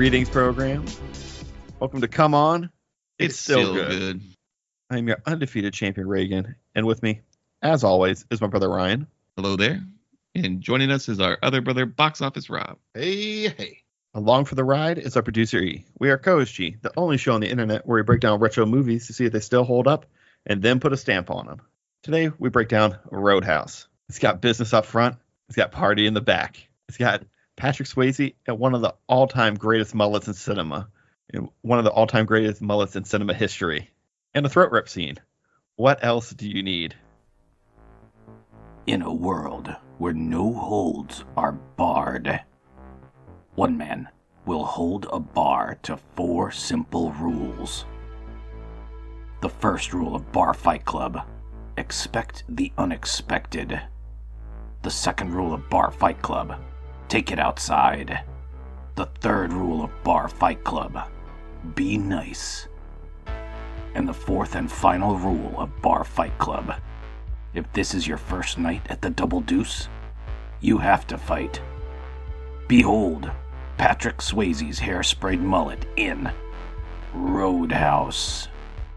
Greetings, program. Welcome to Come On. It's still good. I'm your undefeated champion, Reagan. And with me, as always, is my brother, Ryan. Hello there. And joining us is our other brother, Box Office Rob. Hey. Along for the ride is our producer, E. We are Co-host G, the only show on the internet where we break down retro movies to see if they still hold up and then put a stamp on them. Today, we break down Roadhouse. It's got business up front. It's got party in the back. It's got Patrick Swayze and one of the all-time greatest mullets in cinema. One of the all-time greatest mullets in cinema history. And a throat rip scene. What else do you need? In a world where no holds are barred, one man will hold a bar to 4 simple rules. The first rule of Bar Fight Club: expect the unexpected. The second rule of Bar Fight Club: take it outside. The third rule of Bar Fight Club: be nice. And the fourth and final rule of Bar Fight Club: if this is your first night at the Double Deuce, you have to fight. Behold, Patrick Swayze's hair-sprayed mullet in Roadhouse.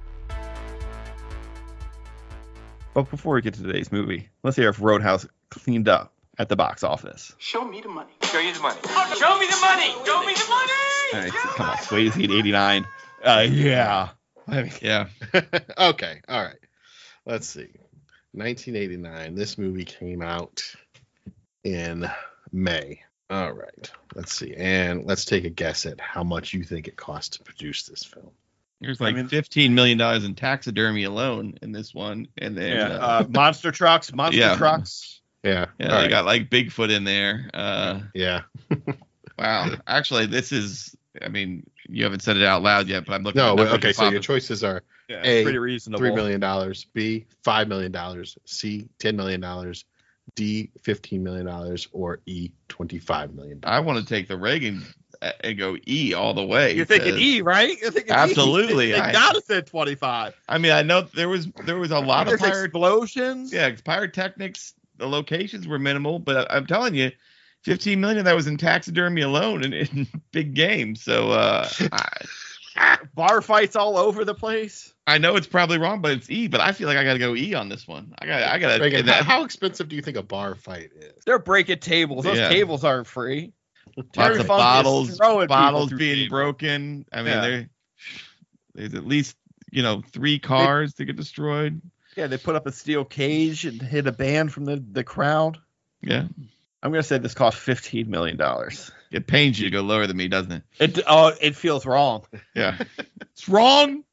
But before we get to today's movie, let's hear if Roadhouse cleaned up at the box office. Show me the money. Show you the money. Oh, show me the money. Show me the money. All right, so come on, Swayze at 89. Yeah. Yeah. Okay. All right. Let's see. 1989. This movie came out in May. All right. Let's see. And let's take a guess at how much you think it cost to produce this film. There's like $15 million in taxidermy alone in this one. And then monster trucks. Yeah. They right. got like Bigfoot in there. Yeah. Wow. Actually, this is, I mean, you haven't said it out loud yet, but I'm looking at okay, so your choices are A, pretty reasonable. $3 million, B, $5 million, C, $10 million, D, $15 million, or E, $25 million. I want to take the Reagan and go E all the way. You're thinking E, right? You're thinking absolutely. E. They gotta say 25. I mean, I know there was a lot of explosions. Yeah, pyrotechnics. The locations were minimal, but I'm telling you, 15 million of that was in taxidermy alone in big game. So bar fights all over the place. I know it's probably wrong, but it's E. But I feel like I got to go E on this one. I got to. How expensive do you think a bar fight is? They're breaking tables. Those tables aren't free. Lots of bottles being broken. I mean, there's at least 3 cars that get destroyed. Yeah, they put up a steel cage and hit a band from the crowd. Yeah. I'm going to say this cost $15 million. It pains you to go lower than me, doesn't it? It feels wrong. Yeah. It's wrong.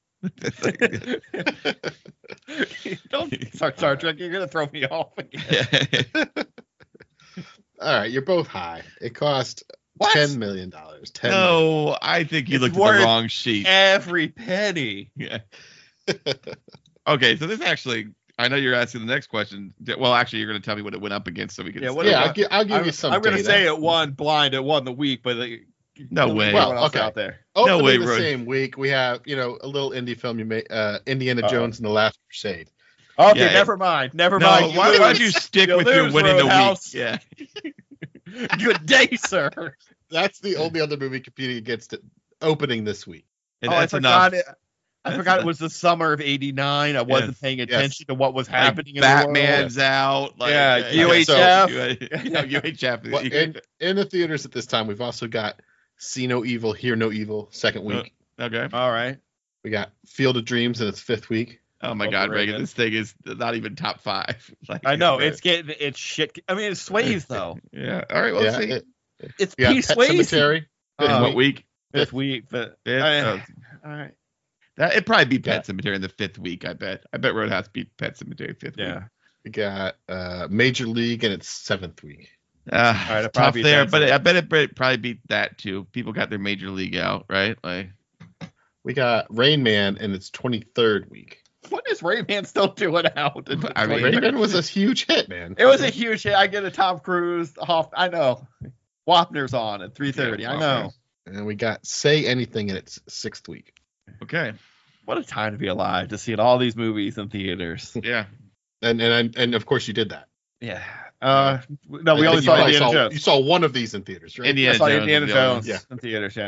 Don't start Star Trek. You're going to throw me off again. All right, you're both high. It cost $10 million. No, I think you looked at the wrong sheet. Every penny. Yeah. Okay, so this actually, I know you're asking the next question. Well, actually, you're going to tell me what it went up against, so we can. I'll give you some. I'm going to say it won blind. It won the week, but no way. Well, okay. Out there. No way. The same week we have a little indie film you made, Indiana Jones and the Last Crusade. Okay, never mind. Why would you stick with your winning Roadhouse. the week? Yeah. Good day, sir. That's the only other movie competing against it opening this week. And that's enough. I forgot it was the summer of '89. I wasn't paying attention to what was happening in Batman's the world. out. UHF. UHF. Well, in the theaters at this time, we've also got See No Evil, Hear No Evil, second week. Okay. All right. We got Field of Dreams in its 5th week. Oh my God, Reagan! This thing is not even top 5. I know it's shit. I mean, it's Swayze though. Yeah. All right. Well, see. It's P. Swayze. Cemetery. What week? 5th week. But all right. It'd probably be Pet Cemetery in the 5th week. I bet Roadhouse beat Pet Cemetery 5th week. Yeah. We got Major League in its 7th week. Right, tough there, but I bet it probably beat that too. People got their Major League out, right? Like, we got Rain Man in its 23rd week. What is Rain Man still doing out? I mean, Rain Man was a huge hit, man. It was a huge hit. I get a Tom Cruise, I know. Wapner's on at 3:30. I know. And we got Say Anything in its 6th week. Okay. What a time to be alive, to see all these movies in theaters. Yeah. And of course you did that. Yeah. No, we only saw Indiana Jones. You saw one of these in theaters, right? Indiana Jones in theaters, yeah. in theaters, yeah.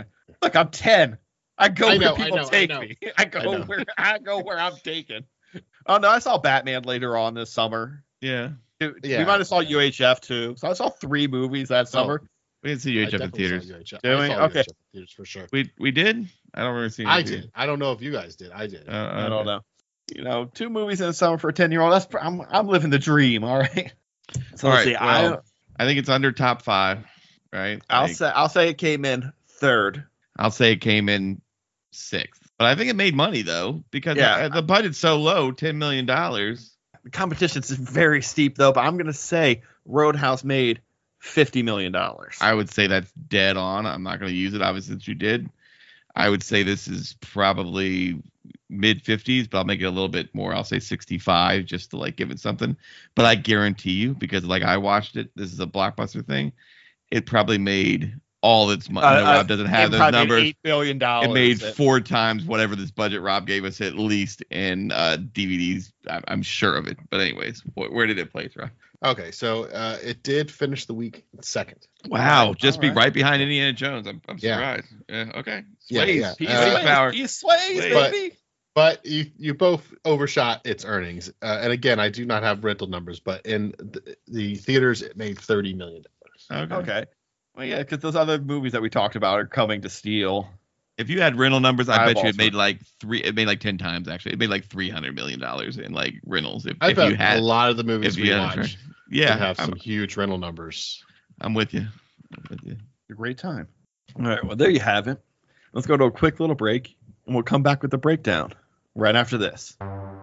Look, I'm 10. I go I know, where people take me. I go where I'm taken. Oh no, I saw Batman later on this summer. Yeah. We might have saw UHF too. So I saw 3 movies that summer. We didn't see UHF in theaters. Did we? Okay. UHF in theaters for sure. We did? I don't remember seeing it. I did. I don't know if you guys did. I did. I don't know. 2 movies in the summer for a 10-year-old. I'm living the dream. All right. So all let's right. see. Well, I think it's under top 5, right? I'll say it came in 3rd. I'll say it came in 6th. But I think it made money though, because the budget's so low, $10 million. The competition's very steep though, but I'm gonna say Roadhouse made $50 million. I would say that's dead on. I'm not gonna use it, obviously, since you did. I would say this is probably mid 50s, but I'll make it a little bit more. I'll say 65 just to like give it something. But I guarantee you, because like I watched it, this is a Blockbuster thing. It probably made all its money. Rob doesn't have those numbers. $8 billion. It made 4 times whatever this budget Rob gave us, at least in DVDs. I'm sure of it. But anyways, where did it place, Rob? Okay, so it did finish the week 2nd. Wow, just be right behind Indiana Jones. I'm surprised. Yeah. Okay. Sways. He sways, baby. But you both overshot its earnings. And again, I do not have rental numbers, but in the theaters, it made $30 million. Okay. Well, yeah, because those other movies that we talked about are coming to steal. If you had rental numbers, I bet you it made like 10 times actually. It made like $300 million in like rentals. If you had a lot of the movies we watched, have some huge rental numbers. I'm with you. A great time. All right, well there you have it. Let's go to a quick little break, and we'll come back with the breakdown right after this.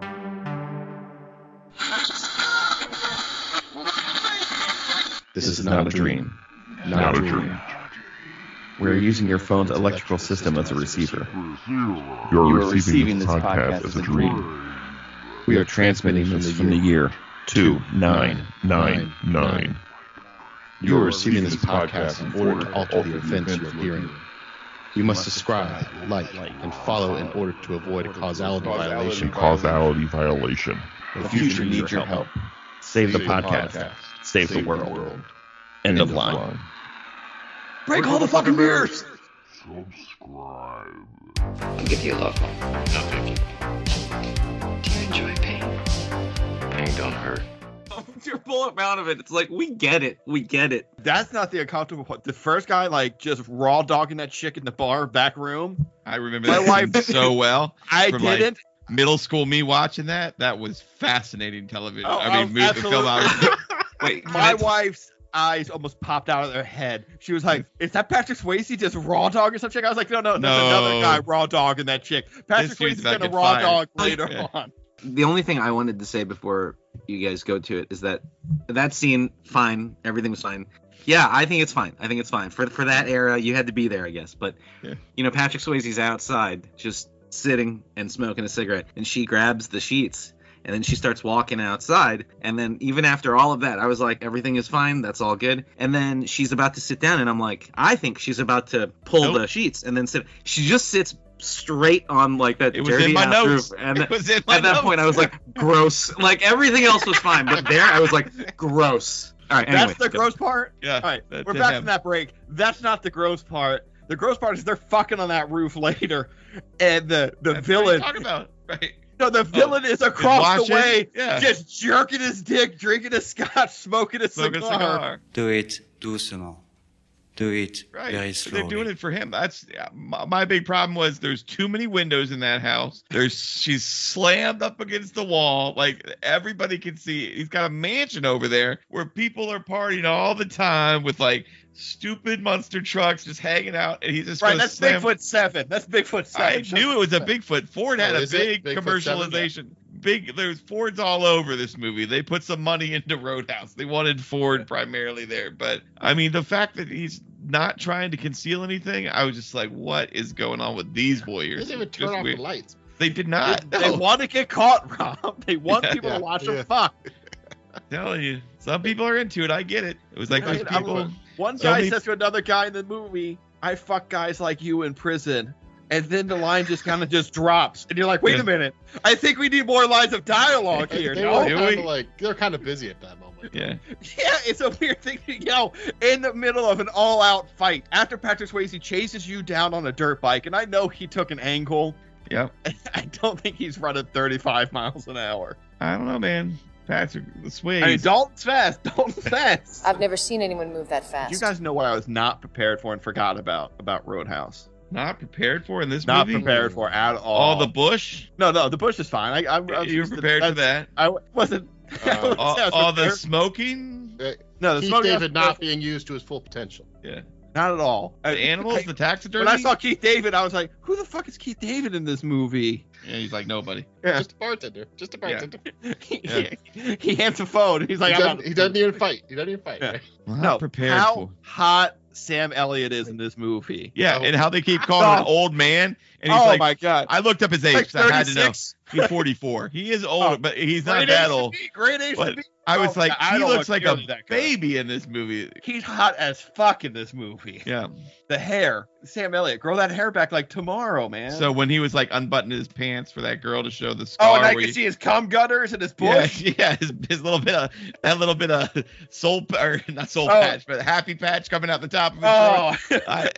This is not a dream. Not a dream. We're using your phone's electrical system as a receiver. You're receiving this podcast as a dream. We are transmitting this from the year 2999. You are receiving this podcast in order to alter the events you are hearing. You must subscribe, like, and follow in order to avoid a causality violation. The future needs your help. Save the podcast. Save the world. End of line. Break all the fucking mirrors! Subscribe. I'll give you a love. No, thank you. Do you enjoy pain? Pain don't hurt. You're pulling out of it. It's like, we get it. That's not the uncomfortable part. The first guy, like, just raw dogging that chick in the bar back room. I remember my wife so well. I didn't. Like, middle school me watching that was fascinating television. Wait, my wife's eyes almost popped out of their head. She was like, "Is that Patrick Swayze just raw dog or some chick?" I was like, "No, that's another guy raw dogging that chick. Patrick Swayze's gonna raw dog later on." The only thing I wanted to say before you guys go to it is that scene, fine, everything was fine. Yeah, I think it's fine. For that era, you had to be there, I guess. But Patrick Swayze's outside, just sitting and smoking a cigarette, and she grabs the sheets. And then she starts walking outside. And then even after all of that, I was like, everything is fine. That's all good. And then she's about to sit down. And I'm like, I think she's about to pull the sheets and then sit. She just sits straight on like that dirty ass roof. And at that point, I was like, gross. Like everything else was fine. But there, I was like, gross. All right. Anyway, that's the gross part? Yeah. All right. We're back from that break. That's not the gross part. The gross part is they're fucking on that roof later. And the villain. What are you talking about? Right. No, the villain is across the way, just jerking his dick, drinking a scotch, smoking a cigar. Do it very slowly. They're doing it for him. That's my big problem was there's too many windows in that house. She's slammed up against the wall. Like everybody can see it. He's got a mansion over there where people are partying all the time with like stupid monster trucks just hanging out, and he's just that's Bigfoot 7. That's Bigfoot 7. I knew it was a Bigfoot. Ford had a big commercialization. There's Fords all over this movie. They put some money into Roadhouse. They wanted Ford primarily there, but I mean the fact that he's not trying to conceal anything, I was just like, what is going on with these warriors? They didn't even turn off the lights. They did not. They want to get caught, Rob. They want people to watch them fuck. I'm telling you, some people are into it. I get it. It was like those people. One guy says to another guy in the movie, "I fuck guys like you in prison." And then the line just kind of just drops. And you're like, wait a minute. I think we need more lines of dialogue here. They're kind of busy at that moment. Yeah. Yeah, it's a weird thing to yell in the middle of an all-out fight after Patrick Swayze chases you down on a dirt bike, and I know he took an angle. Yep. I don't think he's running 35 miles an hour. I don't know, man. Patrick Swayze. I mean, Dalton's fast. Dalton's fast. I've never seen anyone move that fast. You guys know what I was not prepared for and forgot about Roadhouse. Not prepared for in this Not movie? prepared for at all. Oh, the bush? No, the bush is fine. I was You were prepared for that? I wasn't. All the smoking? No, the Keith smoking David not being used to his full potential. Yeah. Not at all. The animals, the taxidermy? When I saw Keith David, I was like, who the fuck is Keith David in this movie? Yeah, he's like nobody. Yeah. Just a bartender. Just a bartender. He hands a phone. He's like, He doesn't even fight. He doesn't even fight. Yeah. Right? Well, no, not prepared how for. hot Sam Elliott is in this movie. Yeah, and how they keep calling him an old man. And he's Oh like, my god. I looked up his age. Like So I had to know. 36? He's 44. He is old, but he's not Great that age to old. be, great age to But be. I was Oh, like, I he don't looks look like a nearly that good. baby in this movie. He's hot as fuck in this movie. Yeah. The hair. Sam Elliott, grow that hair back like tomorrow, man. So when he was like unbuttoning his pants for that girl to show the scar, oh, and I where can you- see his cum gutters and his yeah, bush. yeah, his little bit of that little bit of soul or not soul Oh. patch, but happy patch coming out the top of his Oh, throat. I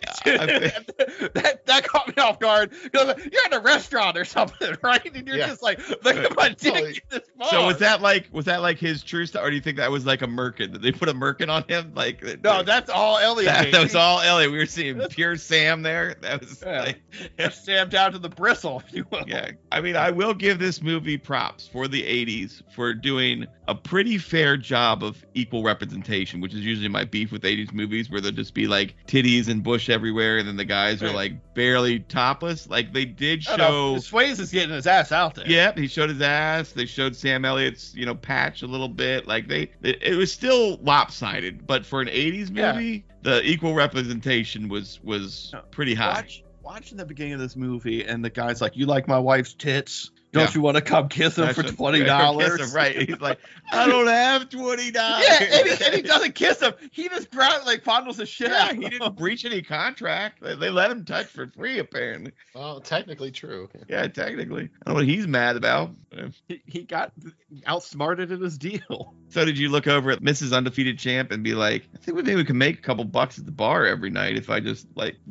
that caught me off guard. You're in a restaurant or something, right? And you're Yeah. just like, look at my dick in this bar. So was that like his true style, or do you think that was like a merkin? Did they put a merkin on him? Like No, that's all Elliott. that was all Elliot. We were seeing pure Sam there. That was Yeah. Sam down to the bristle, if you will. yeah. I mean, I will give this movie props for the 80s for doing a pretty fair job of equal representation, which is usually my beef with 80s movies, where there'll just be like titties and bush everywhere, and then the guys are like barely topless. Like they did Oh, show. no, Swayze is getting his ass out there. Yep, he showed his ass. They showed Sam Elliott's, patch a little bit. Like it was still lopsided, but for an 80s movie, the equal representation was pretty high. Watching the beginning of this movie, and the guy's like, "You like my wife's tits? Don't you want to come kiss him for $20?" Right? He's like, I don't have $20. Yeah, and he doesn't kiss him. He just fondles his shit out. He didn't breach any contract. They let him touch for free, apparently. Well, technically true. Yeah, technically. I don't know what he's mad about. He got outsmarted in his deal. So did you look over at Mrs. Undefeated Champ and be like, I think maybe we can make a couple bucks at the bar every night if I just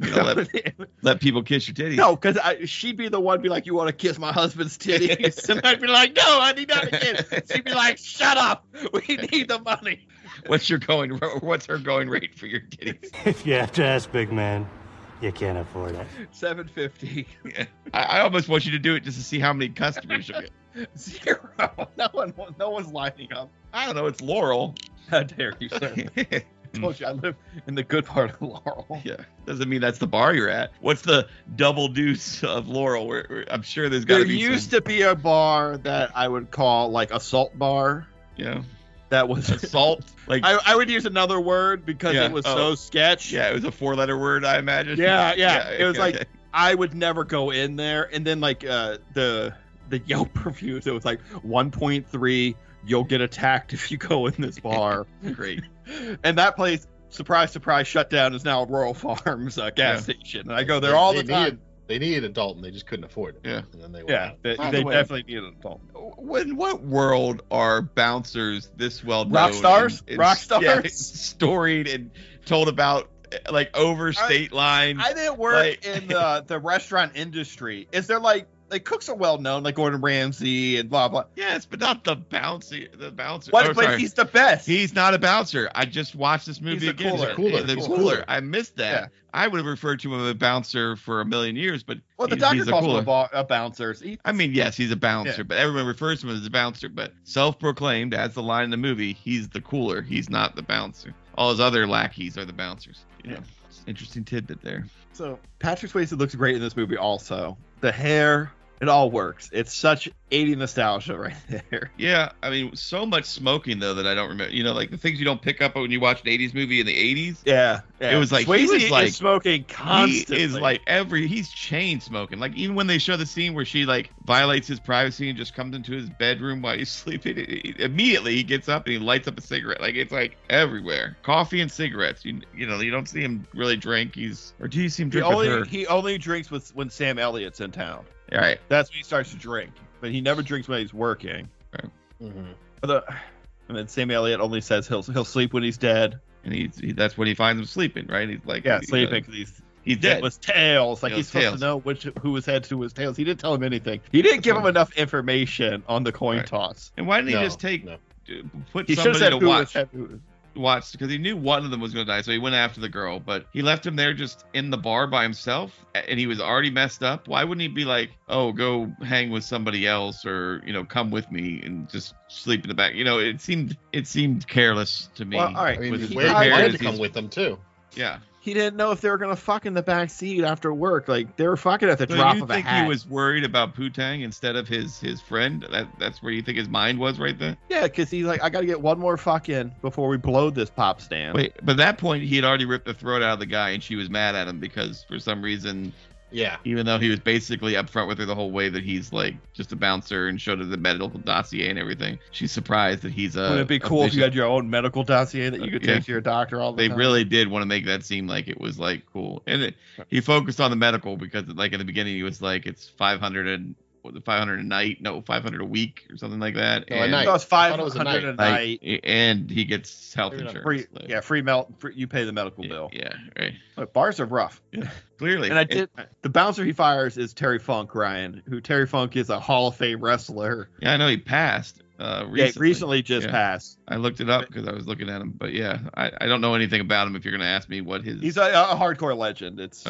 let people kiss your titties? No, because she'd be the one be like, "You want to kiss my husband's titties?" And I'd be like, "No, I need not to kiss." She'd be like, "Shut up. We need the money." What's her going rate for your titties? If you have to ask, big man, you can't afford it. $7.50. Yeah. I almost want you to do it just to see how many customers you'll get. 0. No one's lining up. I don't know. It's Laurel. How dare you, sir? I told you I live in the good part of Laurel. Yeah, doesn't mean that's the bar you're at. What's the double deuce of Laurel? Where I'm sure there's got to There be used to be a bar that I would call like a salt bar. Yeah. That was assault. Like I would use another word because it was so sketch. Yeah, it was a 4-letter word, I imagine. Yeah. It was like I would never go in there, and then like the Yelp reviews, it was like 1.3. You'll get attacked if you go in this bar. Great. And that place, surprise, surprise, shut down, is now Royal Farms gas station, and I go there all the time. They needed a Dalton, they just couldn't afford it. Yeah. And then they they definitely needed a Dalton. In what world are bouncers this well known? Rock stars? Rock stars? Yeah, storied and told about like over state lines. I didn't work in the restaurant industry. Is there like cooks are well known, like Gordon Ramsay and blah blah. Yes, but not the bouncer. What? But he's the best. He's not a bouncer. I just watched this movie again. He's cooler. I missed that. Yeah. I would have referred to him as a bouncer for a million years, but the doctor calls him a bouncer. I mean, yes, he's a bouncer, but everyone refers to him as a bouncer. But self-proclaimed, as the line in the movie, he's the cooler. He's not the bouncer. All his other lackeys are the bouncers. You know, interesting tidbit there. So Patrick Swayze looks great in this movie. Also, the hair. It all works. It's such 80 nostalgia right there. Yeah, I mean, so much smoking though that I don't remember. You know, like the things you don't pick up when you watch an 80s movie in the 80s. Yeah. It was like Swayze he was like is smoking constantly. He is like he's chain smoking. Like even when they show the scene where she like violates his privacy and just comes into his bedroom while he's sleeping, immediately he gets up and he lights up a cigarette. Like it's like everywhere. Coffee and cigarettes. You know, you don't see him really drink. Do you see him drink with her? He only drinks when Sam Elliott's in town. All right. That's when he starts to drink. But he never drinks when he's working. Right. Mm-hmm. The And then Sam Elliott only says he'll sleep when he's dead. And that's when he finds him sleeping, right? He's like, sleeping because he's dead. It was tails. Like he's supposed to know who was heads, who was tails. He didn't tell him anything. He didn't give him enough information on the coin toss. And why didn't he just put he somebody to watch? Watched because he knew one of them was going to die, so he went after the girl. But he left him there just in the bar by himself, and he was already messed up. Why wouldn't he be like, "Oh, go hang with somebody else," or come with me and just sleep in the back? It seemed careless to me. Well, all right, he wanted to come with them too. Yeah. He didn't know if they were gonna fuck in the back seat after work. Like they were fucking at the drop of a hat. You think he was worried about Putang instead of his friend? That's where you think his mind was right there? Yeah, because he's like, I gotta get one more fuck in before we blow this pop stand. Wait, but at that point he had already ripped the throat out of the guy, and she was mad at him because for some reason. Yeah. Even though he was basically upfront with her the whole way that he's like just a bouncer and showed her the medical dossier and everything, she's surprised that he's Wouldn't it be cool if you had your own medical dossier that you could take to your doctor all the time? They really did want to make that seem like it was like cool, and he focused on the medical because like in the beginning he was like it's 500 a night, no 500 a week or something like that. No, a night. It was 500 a night, and he gets health insurance. Free you pay the medical bill. Yeah, right. But bars are rough. Yeah, clearly. And the bouncer he fires is Terry Funk, Ryan, who Terry Funk is a Hall of Fame wrestler. Yeah, I know he passed. Recently just passed. I looked it up because I was looking at him, but yeah, I don't know anything about him. If you're gonna ask me what his, he's a hardcore legend. It's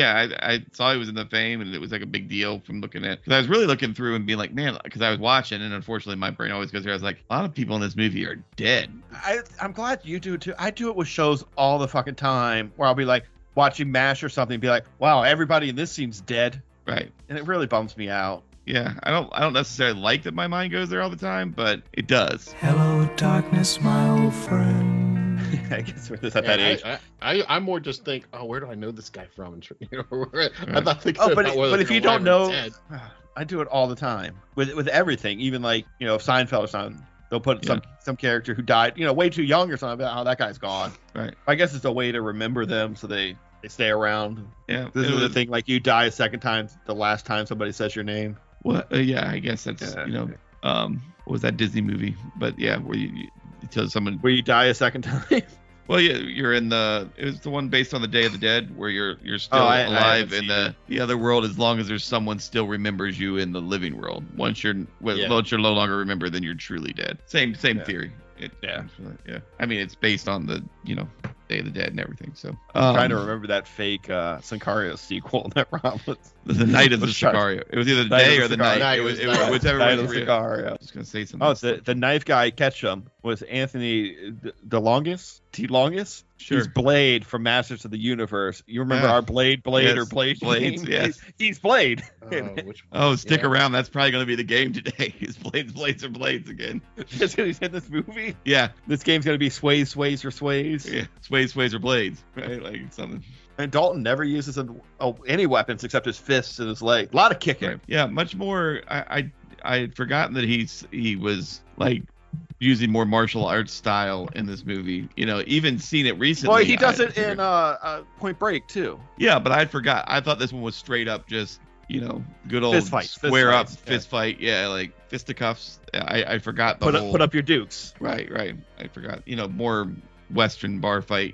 I saw he was in the Fame, and it was like a big deal from looking at. Because I was really looking through and being like, man, because I was watching, and unfortunately my brain always goes there. I was like, a lot of people in this movie are dead. I'm glad you do too. I do it with shows all the fucking time, where I'll be like watching MASH or something, and be like, wow, everybody in this seems dead. Right. And it really bums me out. Yeah, I don't necessarily like that my mind goes there all the time, but it does. Hello, darkness, my old friend. I guess we're just at that age. I more just think, oh, where do I know this guy from? I'm not thinking but if you don't know, I do it all the time with everything. Even like Seinfeld or something, they'll put some character who died, way too young or something. Oh, that guy's gone. Right. I guess it's a way to remember them, so they stay around. Yeah. This is the thing. Like you die a second time, the last time somebody says your name. Well, yeah, I guess that's what was that Disney movie? But yeah, where you tell someone where you die a second time. Well, yeah, you're in it was the one based on the Day of the Dead where you're still alive in the other world as long as there's someone still remembers you in the living world. Once you're no longer remembered, then you're truly dead. Same theory. Yeah. I mean, it's based on the Day of the Dead and everything. So I'm trying to remember that fake Sicario sequel that Rob was. The Night of the Sicario. It was either the day or the night. It was whichever Night of the Sicario. I was gonna say something. Oh, the knife guy Ketchum was Anthony DeLongis. Sure. He's Blade from Masters of the Universe. You remember our Blade yes. or Blade? Blades, yes. He's Blade. Stick around. That's probably going to be the game today. Is Blades or Blades again. That's what he said in this movie? Yeah. This game's going to be sways or sways. Yeah, sways or blades. Right? Like something. And Dalton never uses any weapons except his fists and his leg. A lot of kicking. Right. Yeah, much more. I had forgotten that he was like using more martial arts style in this movie. Even seen it recently. Well, he does it in Point Break too. Yeah, but I forgot. I thought this one was straight up just good old fist fight, fist fight. Yeah, like fisticuffs. I forgot the put up your dukes. Right. I forgot. More Western bar fight.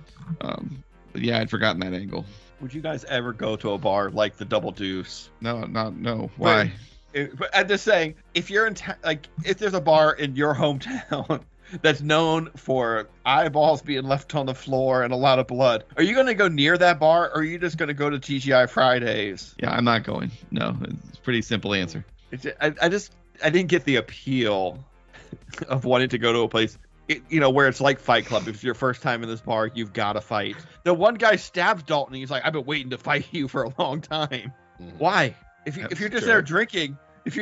But yeah, I'd forgotten that angle. Would you guys ever go to a bar like the Double Deuce? No. Why? But I'm just saying, if you're if there's a bar in your hometown that's known for eyeballs being left on the floor and a lot of blood, are you going to go near that bar, or are you just going to go to TGI Fridays? Yeah, I'm not going. No, it's a pretty simple answer. I didn't get the appeal of wanting to go to a place, where it's like Fight Club. If it's your first time in this bar, you've got to fight. The one guy stabs Dalton, and he's like, I've been waiting to fight you for a long time. Mm-hmm. Why? If you're just there drinking,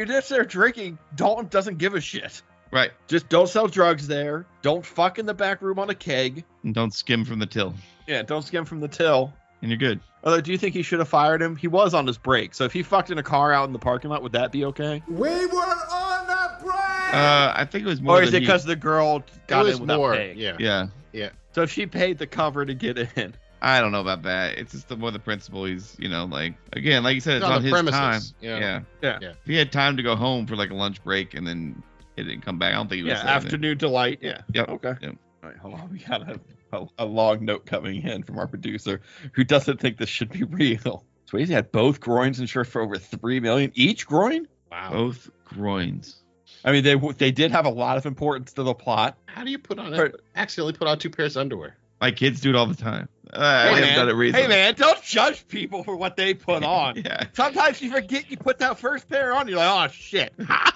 Dalton doesn't give a shit. Right. Just don't sell drugs there. Don't fuck in the back room on a keg. And don't skim from the till. Yeah, don't skim from the till. And you're good. Although, do you think he should have fired him? He was on his break. So if he fucked in a car out in the parking lot, would that be okay? We were on a break! I think it was more. Or is it because the girl got in without paying? Yeah. So if she paid the cover to get in. I don't know about that. It's just more the principle. He's, like you said, it's on his premises. time. Yeah. If he had time to go home for like a lunch break and then He didn't come back. I don't think he was Yeah, there then. Afternoon Delight. Yeah. Yep. Okay. Yep. All right, hold on. We got a long note coming in from our producer who doesn't think this should be real. Swayze had both groins insured for over $3 million each groin. Wow. Both groins. I mean, they did have a lot of importance to the plot. How do you accidentally put on 2 pairs of underwear? My kids do it all the time. I Hey, haven't done it recently. Hey man, don't judge people for what they put on. Yeah. Sometimes you forget you put that first pair on. You're like, oh shit.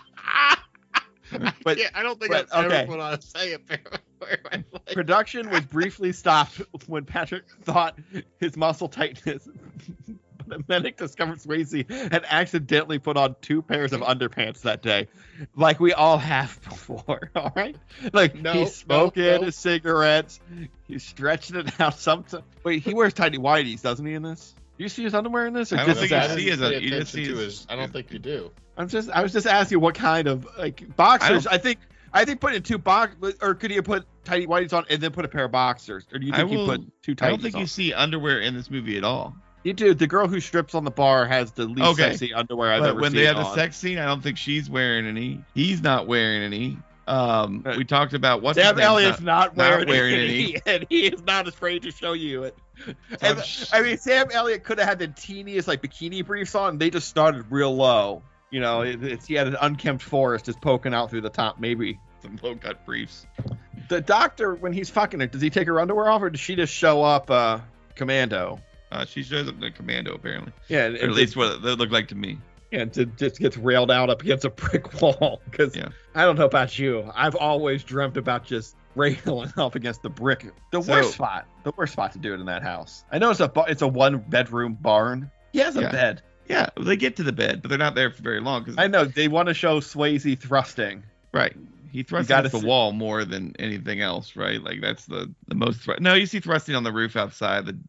But Yeah, I don't think but, I've okay. ever put on a second pair of underwear in my life. Production was briefly stopped when Patrick thought his muscle tightness. But a medic discovered Swayze had accidentally put on 2 pairs of underpants that day, like we all have before. All right, like he's smoking his cigarettes, he's stretching it out. Wait, he wears tidy whities, doesn't he? In this, do you see his underwear in this? Or I don't just think that? you see his. You just see his. I don't think you do. I was just asking what kind of like boxers. I think put in 2 boxers, or could he have put tidy whities on and then put a pair of boxers, or do you think he put 2 tighties I don't think on? you see underwear in this movie at all. You do. The girl who strips on the bar has the least sexy underwear I've ever when seen. they have on. the sex scene, I don't think she's wearing any. He's not wearing any. We talked about Sam Elliott's not wearing any. And he is not afraid to show you it. And, I mean, Sam Elliott could have had the teeniest like bikini briefs on. And they just started real low. You know, he had an unkempt forest just poking out through the top. Maybe some low cut briefs. The doctor, when he's fucking her, does he take her underwear off, or does she just show up commando? She shows up in the commando, apparently. Yeah, or at least what it looked like to me. Yeah, and just gets railed out up against a brick wall. Because I don't know about you, I've always dreamt about just railing up against the brick. The worst spot to do it in that house. I know it's a 1-bedroom barn. He has a bed. Yeah, they get to the bed, but they're not there for very long. Cause I know they want to show Swayze thrusting. Right. He thrusts against the wall more than anything else, right? Like that's the most. No, you see thrusting on the roof outside. When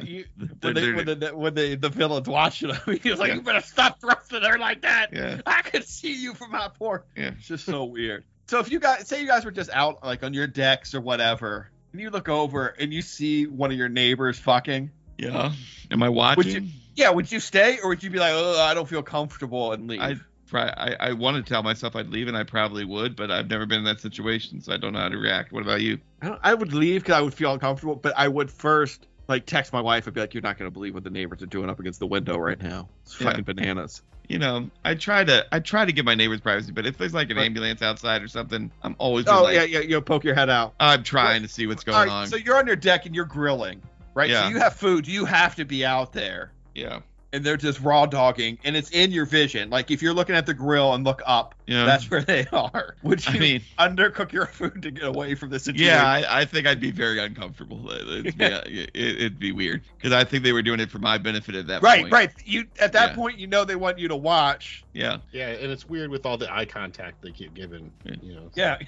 the villain's watching him, he's like, "You better stop thrusting her like that. Yeah. I can see you from my porch." Yeah, it's just so weird. So if you guys were just out like on your decks or whatever, and you look over and you see one of your neighbors fucking. Yeah. Am I watching? Would you stay, or would you be like, "Oh, I don't feel comfortable," and leave? I want to tell myself I'd leave, and I probably would, but I've never been in that situation, so I don't know how to react. What about you? I would leave because I would feel uncomfortable, but I would first like text my wife and be like, "You're not going to believe what the neighbors are doing up against the window right now. It's fucking bananas." You know, I try to give my neighbors privacy, but if there's like an ambulance outside or something, I'm always you'll poke your head out. I'm trying to see what's going on. So you're on your deck and you're grilling, right? Yeah. So you have food. You have to be out there. Yeah. And they're just raw dogging, and it's in your vision. Like if you're looking at the grill and look up, that's where they are. Would you undercook your food to get away from the situation? Yeah, I think I'd be very uncomfortable. It'd be weird because I think they were doing it for my benefit at that point. Right. You at that point, you know they want you to watch. Yeah. Yeah, and it's weird with all the eye contact they keep giving. You know. Yeah.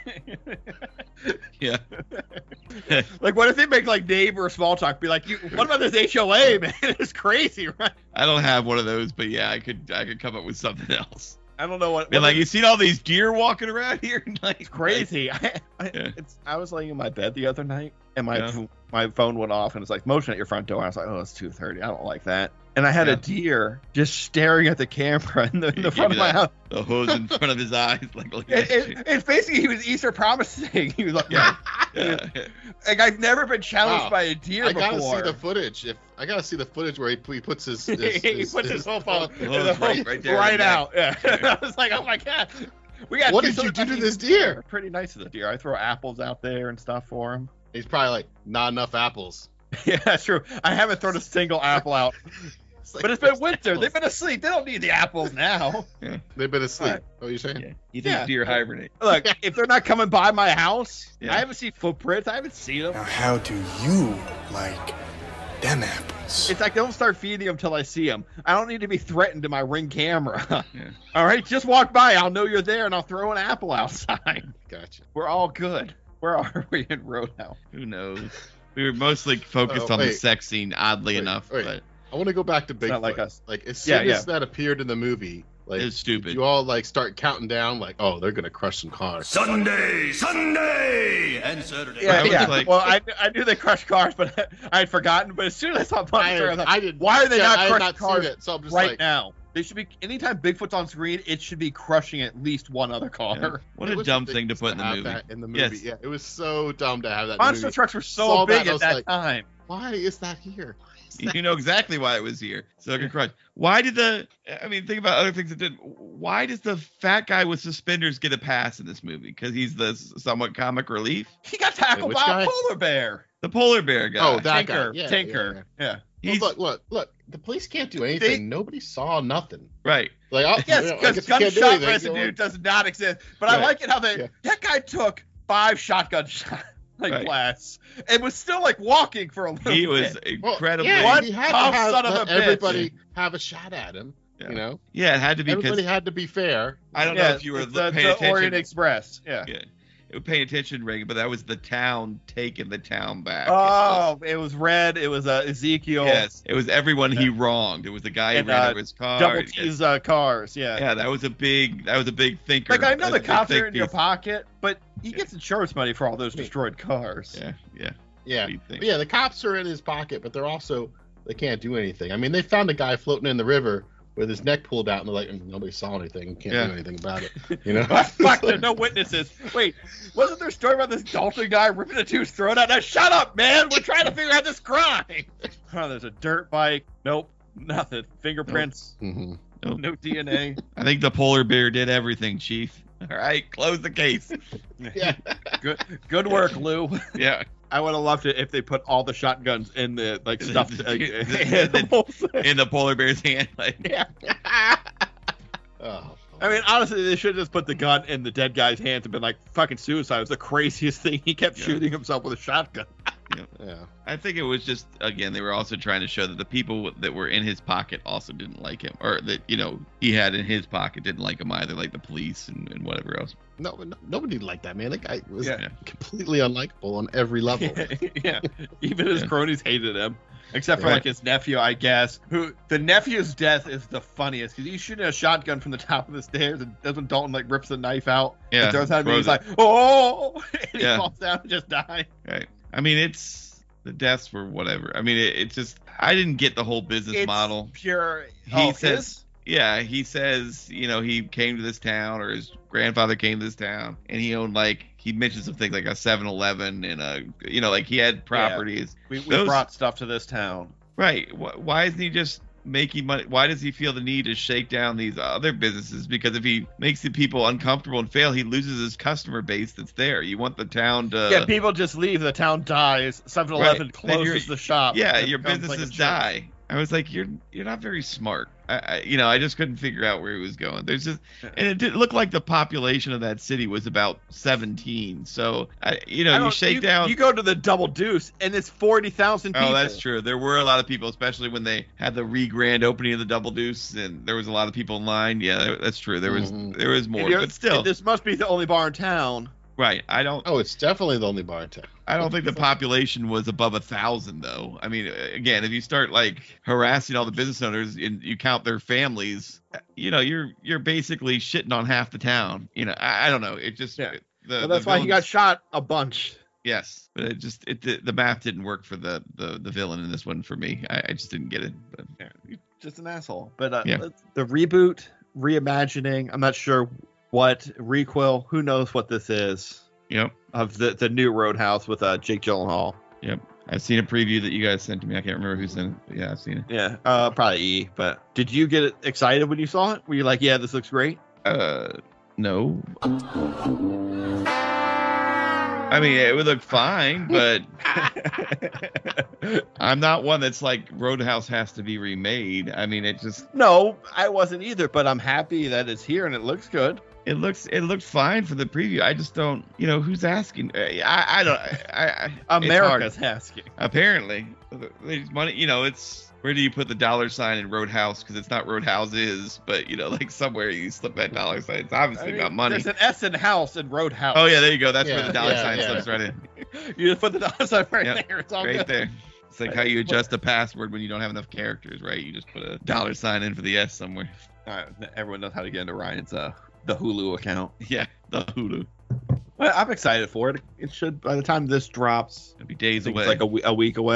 Yeah. Like, what if they make like neighbor small talk? Be like, what about this HOA, man? It's crazy, right? I don't have one of those, but yeah, I could come up with something else. I don't know what. Like, you seen all these deer walking around here? Like, it's crazy. I was laying in my bed the other night, and my phone went off, and it's like motion at your front door. I was like, oh, it's 2:30. I don't like that. And I had a deer just staring at the camera in the front of my house. The hose in front of his eyes, like it's basically he was Easter promising. He was like, like I've never been challenged by a deer before. I gotta see the footage. I gotta see the footage where he puts his he puts his whole phone right out. Yeah. I was like, oh my god. What did you do to this deer? Pretty nice to the deer. I throw apples out there and stuff for him. He's probably like, not enough apples. Yeah, that's true. I haven't thrown a single apple out. But it's been winter. They've been asleep. They don't need the apples now. Yeah. They've been asleep. Right. What are you saying? Yeah. You think deer hibernate? Look, if they're not coming by my house, I haven't seen footprints. I haven't seen them. Now, how do you like them apples? It's like, don't start feeding them till I see them. I don't need to be threatened to my Ring camera. All right, just walk by. I'll know you're there, and I'll throw an apple outside. Gotcha. We're all good. Where are we in Roadhouse? Who knows? We were mostly focused on the sex scene, oddly enough. But I want to go back to Bigfoot. Not like us. Like, as soon as that appeared in the movie, like, it's stupid. You all like start counting down, like, oh, they're gonna crush some cars. Sunday, and Saturday. Yeah. Like, well, I knew they crushed cars, but I had forgotten. But as soon as I saw Punisher, I was like, why are they not crushing cars so I'm just right now? They should be anytime Bigfoot's on screen, it should be crushing at least one other car. Yeah. What a dumb thing to put in the have movie. that in the movie. Yes. Yeah, it was so dumb to have that. in the Monster movie. trucks were so Saw big that, I at was that like, time. Why is that here? You know exactly why it was here. So I can crush. Why did think about other things that did. Why does the fat guy with suspenders get a pass in this movie? Because he's the somewhat comic relief. He got tackled which by guy? a polar bear. The polar bear guy. Oh, that Tinker. guy. Yeah, Tinker. Yeah. He's Well, look. The police can't do anything. Nobody saw nothing. right. Like, oh, Yes, I because guess you can't do gunshot anything, residue you know? does not exist. But I Right. like it how Yeah. that guy took 5 shotgun shots, Right. blasts, and was still walking for a little He bit. was Well, incredibly. yeah, One he had tough to have son of let a bitch. everybody have a shot at him. Yeah. You know, Yeah, it had to be because everybody had to be fair. I don't know if you were it's paying the attention. Orient Express. Yeah. Yeah, it was paying attention, Reagan, but that was the town taking the town back. Oh, it was Red. It was Ezekiel. Yes, it was everyone he wronged. It was the guy who And, ran over his car. Double Yes. T's cars. Yeah. Yeah, that was a big thinker. Like I know That was the a big cops think are in your piece. pocket, but he gets insurance money for all those destroyed cars. Yeah, yeah. Yeah, What do you think? But yeah. The cops are in his pocket, but they can't do anything. I mean, they found a guy floating in the river with his neck pulled out, and they're like, nobody saw anything. Can't Yeah. do anything about it. You know? Fuck, there's no witnesses. Wait, wasn't there a story about this Dalton guy ripping a dude's throat out? Now shut up, man. We're trying to figure out this crime. Oh, there's a dirt bike. Nope, nothing. Fingerprints. Mhm. No DNA. I think the polar bear did everything, Chief. All right, close the case. Yeah. Good work, Lou. Yeah. I would have loved it if they put all the shotguns in the stuffed in the polar bear's hand. Like, Yeah. Oh. I mean, honestly, they should have just put the gun in the dead guy's hands and been like, fucking suicide. It was the craziest thing. He kept shooting himself with a shotgun. Yeah. I think it was just, again, they were also trying to show that the people that were in his pocket also didn't like him, or that, he had in his pocket didn't like him either, like the police and whatever else. No, nobody liked that man. That guy was Yeah. completely unlikable on every level. Yeah. Even his cronies hated him. Except for Right. like his nephew, I guess. Who the nephew's death is the funniest because he's shooting a shotgun from the top of the stairs, and that's when Dalton rips the knife out. Yeah, and throws it at me. throws He's it. like, oh, and Yeah. he falls down and just dies. Right. I mean, the deaths were whatever. I mean, it's just, I didn't get the whole business It's model. pure. He says, he says, he came to this town, or his grandfather came to this town, and he owned he mentioned some things like a 7-Eleven and he had properties. We Those- brought stuff to this town. Right. Why isn't he just making money? Why does he feel the need to shake down these other businesses? Because if he makes the people uncomfortable and fail, he loses his customer base that's there. You want the town to. Yeah, people just leave. The town dies. 7-Eleven Right. closes the shop. Yeah, It your becomes like a businesses church. die. I was like, you're not very smart. I just couldn't figure out where he was going. There's just, and it did look like the population of that city was about 17. So, you shake down. You go to the Double Deuce, and it's 40,000 people. Oh, that's true. There were a lot of people, especially when they had the re-grand opening of the Double Deuce, and there was a lot of people in line. Yeah, that's true. There was more, but still, this must be the only bar in town. right. Oh, it's definitely the only bar in town. I don't think the population was above 1,000 though. I mean, again, if you start harassing all the business owners and you count their families, you're basically shitting on half the town. I don't know. It just Well, that's why he got shot a bunch. Yes, but the math didn't work for the villain in this one for me. I just didn't get it. But Just an asshole. But Yeah. the reboot, reimagining, I'm not sure what requel. Who knows what this is? Yep. Of the new Roadhouse with Jake Gyllenhaal. Yep. I've seen a preview that you guys sent to me. I can't remember who sent it. But yeah, I've seen it. Yeah, probably E. But did you get excited when you saw it? Were you like, yeah, this looks great? No. I mean, it would look fine, but I'm not one that's like Roadhouse has to be remade. I mean, it just No, I wasn't either, but I'm happy that it's here and it looks good. it looked fine for the preview. I just don't, who's asking? I don't. America's it's hard. asking. Apparently, there's money. It's where do you put the $sign in Roadhouse? Because it's not Roadhouses, but somewhere you slip that $sign. It's obviously about money. There's an S in house in Roadhouse. Oh yeah, there you go. That's where Yeah, the $sign yeah. slips right in. You just put the $sign right Yep, there. It's all right good. there. It's like how you adjust a password when you don't have enough characters, right? You just put a $sign in for the S somewhere. All right, everyone knows how to get into Ryan's the Hulu account. Yeah, the Hulu. Well, I'm excited for it. It should, by the time this drops, It'll be days I think away. it's like a week away.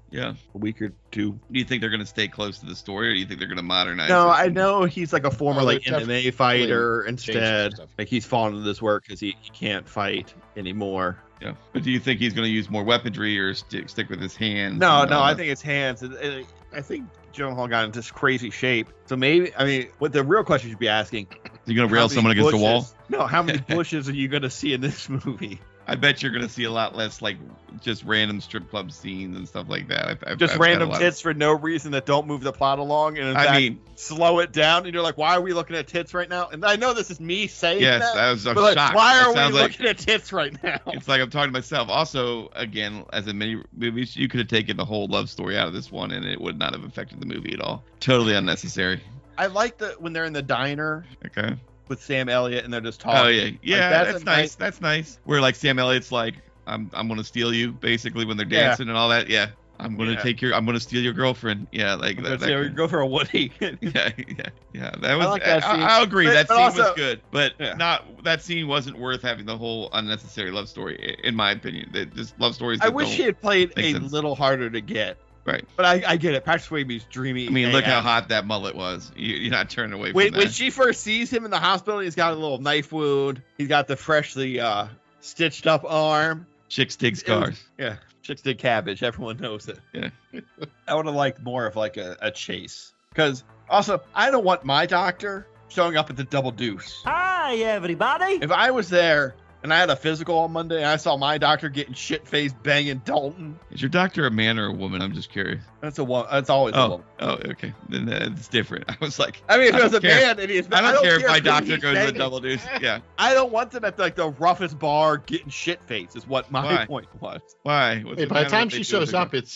Yeah. a week or two. Do you think they're going to stay close to the story, or do you think they're going to modernize No, it? I know he's like a former like they're MMA fighter changing instead. stuff. Like he's fallen into this work because he can't fight anymore. Yeah. But do you think he's going to use more weaponry or stick with his hands? No, and no, all I that? think it's hands. I think Gyllenhaal got into this crazy shape. So maybe, I mean, what the real question you should be asking: You're going to rail how many someone against the wall? bushes- No, how many bushes are you going to see in this movie? I bet you're going to see a lot less like just random strip club scenes and stuff like that. Just I've got random a lot tits for no reason that don't move the plot along, and in I fact, mean- slow it down. And you're like, why are we looking at tits right now? And I know this is me saying Yes, that. I was but like, shocked. why It are we sounds like- looking at tits right now? It's like I'm talking to myself. Also, again, as in many movies, you could have taken the whole love story out of this one, and it would not have affected the movie at all. Totally unnecessary. I like when they're in the diner Okay. with Sam Elliott and they're just talking. Oh yeah, yeah. that's That's a nice. That's nice. Where like Sam Elliott's like, I'm gonna steal you, basically when they're Yeah. dancing and all that. Yeah. I'm gonna Yeah. I'm gonna steal your girlfriend. Yeah, like that. Let's go for a Woody. Yeah. That was. like that scene. I'll agree. But- that but scene also- was good, but Yeah. that scene wasn't worth having the whole unnecessary love story, in my opinion. This love stories. I that wish don't he had played make a sense. little harder to get. Right. But I get it. Patrick Swayze's dreamy. I mean, look how AF. hot that mullet was. You're not turning away from When that. she first sees him in the hospital, he's got a little knife wound. He's got the freshly stitched up arm. Chicks dig It was- scars. Yeah. Chicks did cabbage. Everyone knows it. Yeah. I would have liked more of like a chase. Because also, I don't want my doctor showing up at the Double Deuce. Hi, everybody. If I was there and I had a physical on Monday and I saw my doctor getting shit-faced banging Dalton, Is your doctor a man or a woman? I'm just curious. that's always a woman. Oh, okay. Then it's different. I was like, I mean, if I it was a don't care. man and he's I don't care if my who doctor he's goes to the banging. Double Deuce. Yeah. I don't want them at like the roughest bar getting shit-faced is what my Why? point was. Why? Hey, by the time she shows up, it's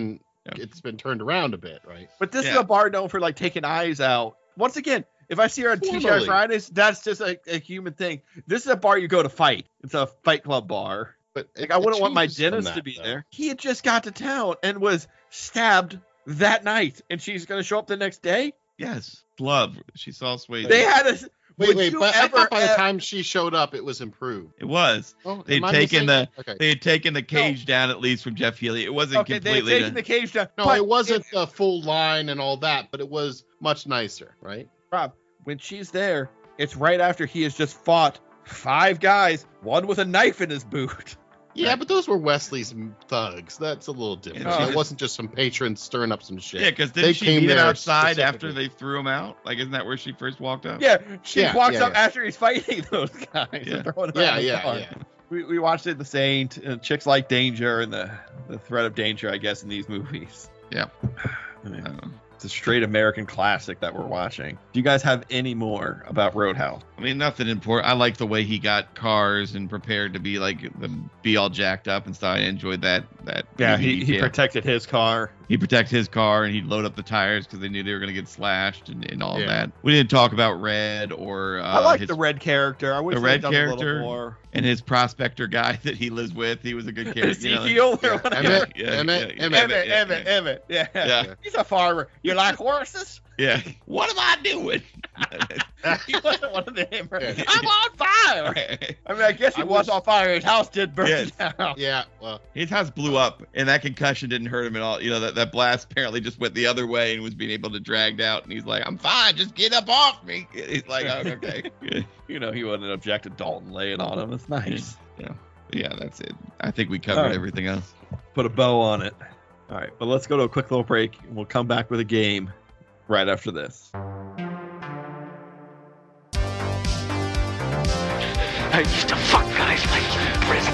it's been turned around a bit, right? But this is Yeah. a bar known for like taking eyes out. Once again, if I see her on TGI Totally. Fridays, that's just a human thing. This is a bar you go to fight. It's a fight club bar. But Like I wouldn't want my changes from dentist that, to be though. there. He had just got to town and was stabbed that night, and she's gonna show up the next day. yes, love. She saw Swayze. They had a. Wait, but I thought by the time she showed up, it was improved. It was. Oh, They'd am I taken missing the it? Okay. they had taken the cage down at least from Jeff Healey. It wasn't Okay, they had completely. taken the cage down. No, but it wasn't the full line and all that, but it was much nicer, right? Rob, when she's there, it's right after he has just fought 5 guys, one with a knife in his boot. Yeah, but those were Wesley's thugs. That's a little different. Yeah, It wasn't just some patrons stirring up some shit. Yeah, because They didn't she came meet him there outside after specifically. they threw him out? Like, isn't that where she first walked up? Yeah, she Yeah, walks yeah, up yeah. after he's fighting those guys. Yeah. And throwing them Yeah, out of the yeah, car. yeah. We watched it the Saint, and chicks like danger and the threat of danger, I guess, in these movies. Yeah. I mean, I don't know. it's a straight American classic that we're watching. Do you guys have any more about Roadhouse? I mean, nothing important. I like the way he got cars and prepared to be like be all jacked up and stuff. I enjoyed that. Yeah, movie he detail. protected his car. He protected his car and he'd load up the tires because they knew they were going to get slashed and all Yeah. that. We didn't talk about Red or I like his, the red character. I wish the they'd red done a little character more. and his prospector guy that he lives with. He was a good character. Ezekiel or whatever. Emmett. Emmett. Yeah. Yeah. He's a farmer. You like horses? Yeah. What am I doing? He wasn't one of them. Yeah. I'm on fire. I mean, I guess he was on fire. His house did burn Yes. down. Yeah, well, His house blew up, and that concussion didn't hurt him at all. You know, that blast apparently just went the other way and was being able to dragged out. And he's like, "I'm fine, just get up off me." He's like, "Oh, okay." You know, he wouldn't object to Dalton laying on him. It's nice. Yeah, that's it. I think we covered All right. everything else. Put a bow on it. All right, but let's go to a quick little break, and we'll come back with a game right after this. I used to fuck guys like you in prison.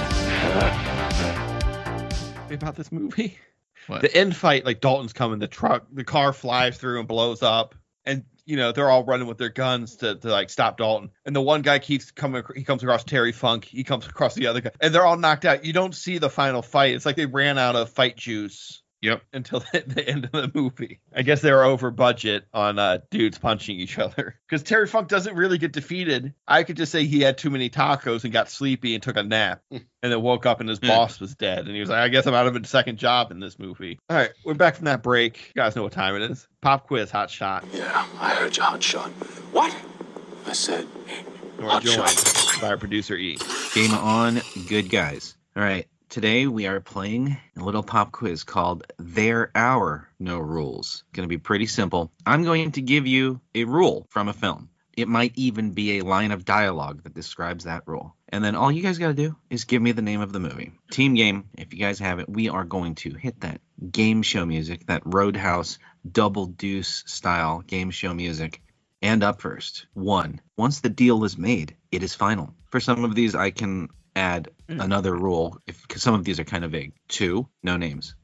About this movie, What? the end fight, like Dalton's coming, the car flies through and blows up, and you know they're all running with their guns to like stop Dalton, and the one guy keeps coming. He comes across Terry Funk. He comes across the other guy, and they're all knocked out. You don't see the final fight. It's like they ran out of fight juice. Yep. Until the end of the movie. I guess they were over budget on dudes punching each other. Because Terry Funk doesn't really get defeated. I could just say he had too many tacos and got sleepy and took a nap. And then woke up and his boss was dead. And he was like, I guess I'm out of a second job in this movie. All right, we're back from that break. You guys know what time it is. Pop quiz, hot shot. Yeah, I heard you, hot shot. What? I said, We're hot joined shot. by our producer E. Game on, good guys. All right. Today we are playing a little pop quiz called There Are No Rules. Going to be pretty simple. I'm going to give you a rule from a film. It might even be a line of dialogue that describes that rule. And then all you guys got to do is give me the name of the movie. Team game, if you guys have it, we are going to hit that game show music, that Roadhouse double deuce style game show music. And up first, 1. Once the deal is made, it is final. For some of these, I can add another rule because some of these are kind of vague. 2, no names.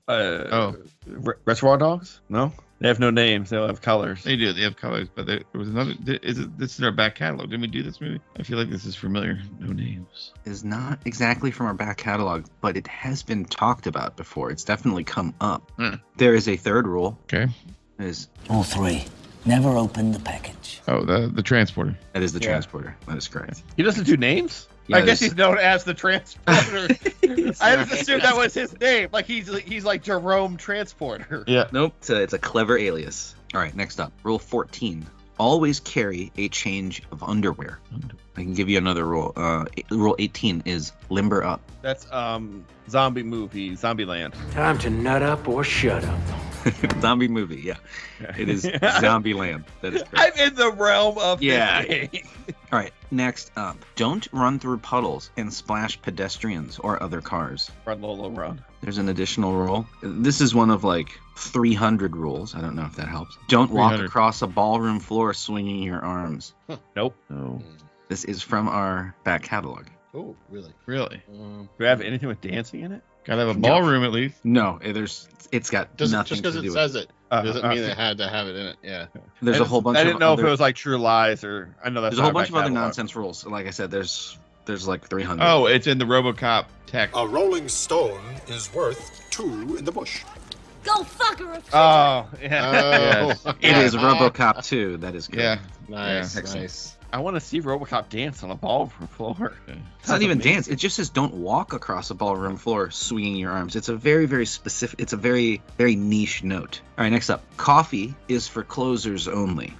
Reservoir Dogs? No, they have no names. They'll have colors. They do. They have colors, but there was another. This is our back catalog? Didn't we do this movie? I feel like this is familiar. No names. It is not exactly from our back catalog, but it has been talked about before. It's definitely come up. There is a third rule. Okay. Rule 3. Never open the package. Oh, the transporter. That is the transporter. That is correct. He doesn't do names? Yeah, I guess he's known as the transporter. I just assumed that was his name. Like he's like Jerome Transporter. Yeah. Nope. It's a clever alias. All right, next up. Rule 14. Always carry a change of underwear. I can give you another rule. Rule 18 is limber up. That's zombie movie, Zombieland. Time to nut up or shut up. Zombie movie, yeah. It is Zombieland. That is correct. I'm in the realm of All right, next up. Don't run through puddles and splash pedestrians or other cars. Run, Lolo, run. There's an additional rule. This is one of like 300 rules. I don't know if that helps. Don't walk across a ballroom floor swinging your arms. Nope. No. This is from our back catalog. Oh, really? Really? Do we have anything with dancing in it? Gotta have a ballroom at least. No, it's got nothing just because to do it with says it doesn't mean it had to have it in it. Yeah. There's a whole bunch. I didn't know if it was like True Lies or I know that's. There's a whole bunch of other nonsense rules. Like I said, there's like 300. Oh, it's in the RoboCop text. A rolling stone is worth 2 in the bush. Go fuck her. Oh, yeah. Yes. It is RoboCop 2. That is good. Yeah. Nice. Yeah. Nice. I want to see RoboCop dance on a ballroom floor. It's not even dance. It just says don't walk across a ballroom floor swinging your arms. It's a very, very specific. It's a very, very niche note. All right, next up. Coffee is for closers only.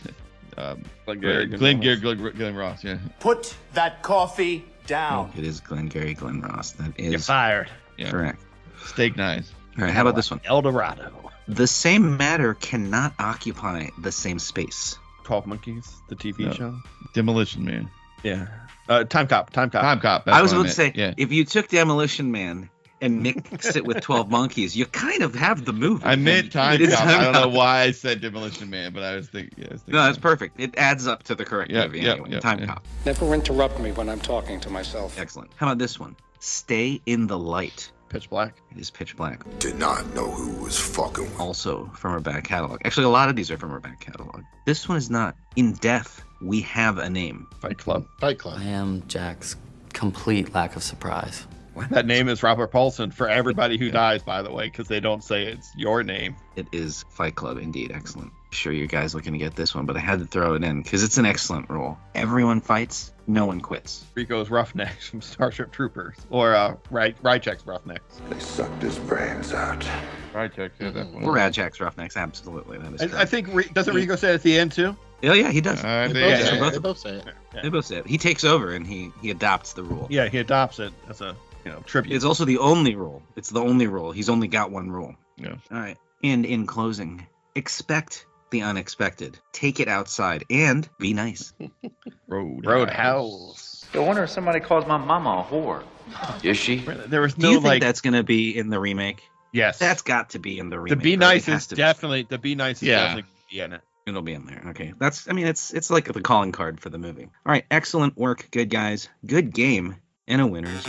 Glenn Ross, yeah. Put that coffee down. It is Glengarry Glen Ross. That is You're fired. correct. Steak knives. All right, how about this one? El Dorado. The same matter cannot occupy the same space. 12 Monkeys, the TV show. Demolition Man. Yeah. Time Cop. Time Cop. I was about to say, if you took Demolition Man and mix it with 12 Monkeys, you kind of have the movie. I meant Time Cop. I don't know why I said Demolition Man, but I was thinking. No, that's perfect. It adds up to the correct movie anyway. Time Cop. Never interrupt me when I'm talking to myself. Excellent. How about this one? Stay in the light. Pitch Black. It is Pitch Black. Did not know who was fucking with. Also from our back catalog. Actually, a lot of these are from our back catalog. This one is not. In Death, we have a name. Fight Club. Fight Club. I am Jack's complete lack of surprise. That name is Robert Paulson for everybody who dies, by the way, because they don't say it's your name. It is Fight Club, indeed. Excellent. Sure, you guys looking to get this one, but I had to throw it in because it's an excellent rule. Everyone fights, no one quits. Rico's Roughnecks from Starship Troopers, or Rychek's Roughnecks. They sucked his brains out. Rychek, yeah, that one. Or Radjack's Roughnecks, absolutely. That is I think, doesn't Rico say it at the end, too? Oh, yeah, he does. They both say it. They both say it. He takes over and he adopts the rule. Yeah, he adopts it as a tribute. It's also the only rule. It's the only rule. He's only got one rule. Yeah. All right. And in closing, expect the unexpected. Take it outside and be nice. Roadhouse. I wonder if somebody calls my mama a whore. Is she? There was no Do you think that's going to be in the remake? Yes. That's got to be in the remake. The Be Nice is definitely definitely in it. It'll be in there. Okay. It's like the calling card for the movie. All right. Excellent work. Good guys. Good game. And a winner's.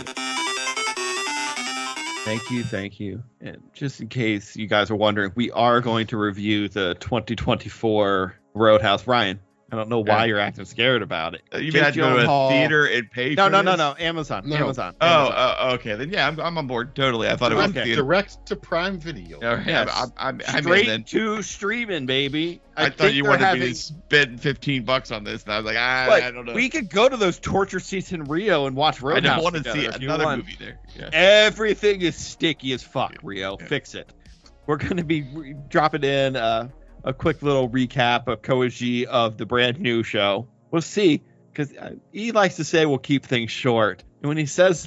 Thank you. And just in case you guys are wondering, we are going to review the 2024 Roadhouse. Ryan, I don't know why you're acting scared about it. You mean I have to go to a theater and pay for this? No. Amazon. Oh, okay. Then yeah, I'm on board totally. I thought it was direct to Prime Video. Yes. I'm straight to streaming, baby. I thought you wanted me to spend $15 on this, and I was like, I don't know. We could go to those torture seats in Rio and watch Roadhouse. I don't want to see another movie there. Yeah. Everything is sticky as fuck, Rio. Yeah. Fix it. We're going to be dropping in a quick little recap of Koji of the brand new show. We'll see, because he likes to say we'll keep things short. And when he says that,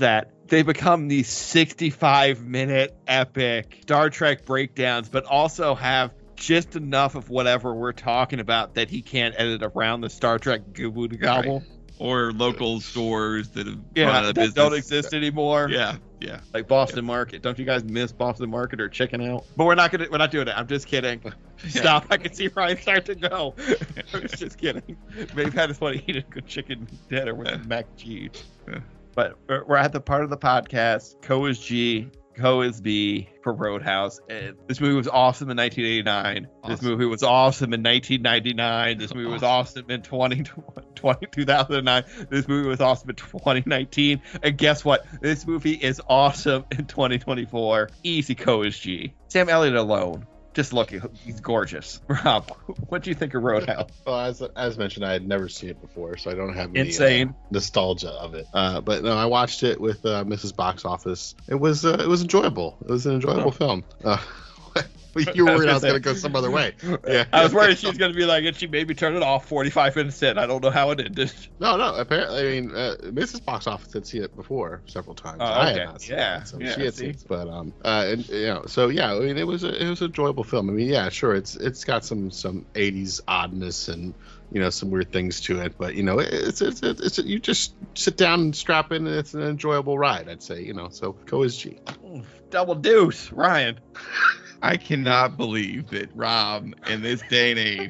they become these 65-minute epic Star Trek breakdowns, but also have just enough of whatever we're talking about that he can't edit around the Star Trek gobble gobble. Right. Or local stores that have run out of business. Don't exist anymore. Yeah. Like Boston Market. Don't you guys miss Boston Market or Chicken Out? But we're not doing it. I'm just kidding. Stop. I can see Ryan start to go. I was just kidding. Maybe had this funny eating good chicken dinner with mac and cheese. But we're at the part of the podcast. Co is G. Co is B for Roadhouse. And this movie was awesome in 1989. Awesome. This movie was awesome in 1999. This movie was awesome in 2009. This movie was awesome in 2019. And guess what? This movie is awesome in 2024. Easy Co is G. Sam Elliott alone. Just looking, he's gorgeous. Rob, what do you think of Roadhouse? Well, as mentioned, I had never seen it before, so I don't have any nostalgia of it. But no, I watched it with Mrs. Box Office. It was enjoyable. It was an enjoyable film. You were worried I was going to go some other way. Yeah, I was worried she was going to be like, and she made me turn it off 45 minutes in. I don't know how it ended. No. Apparently, I mean, Mrs. Box Office had seen it before several times. Oh, okay. I had not seen it, so she had seen it. But so yeah, I mean, it was an enjoyable film. I mean, yeah, sure, it's got some 80s oddness and some weird things to it, but it's you just sit down and strap in, and it's an enjoyable ride, I'd say. So Co is G. Double deuce, Ryan. I cannot believe that Rob, in this day and age,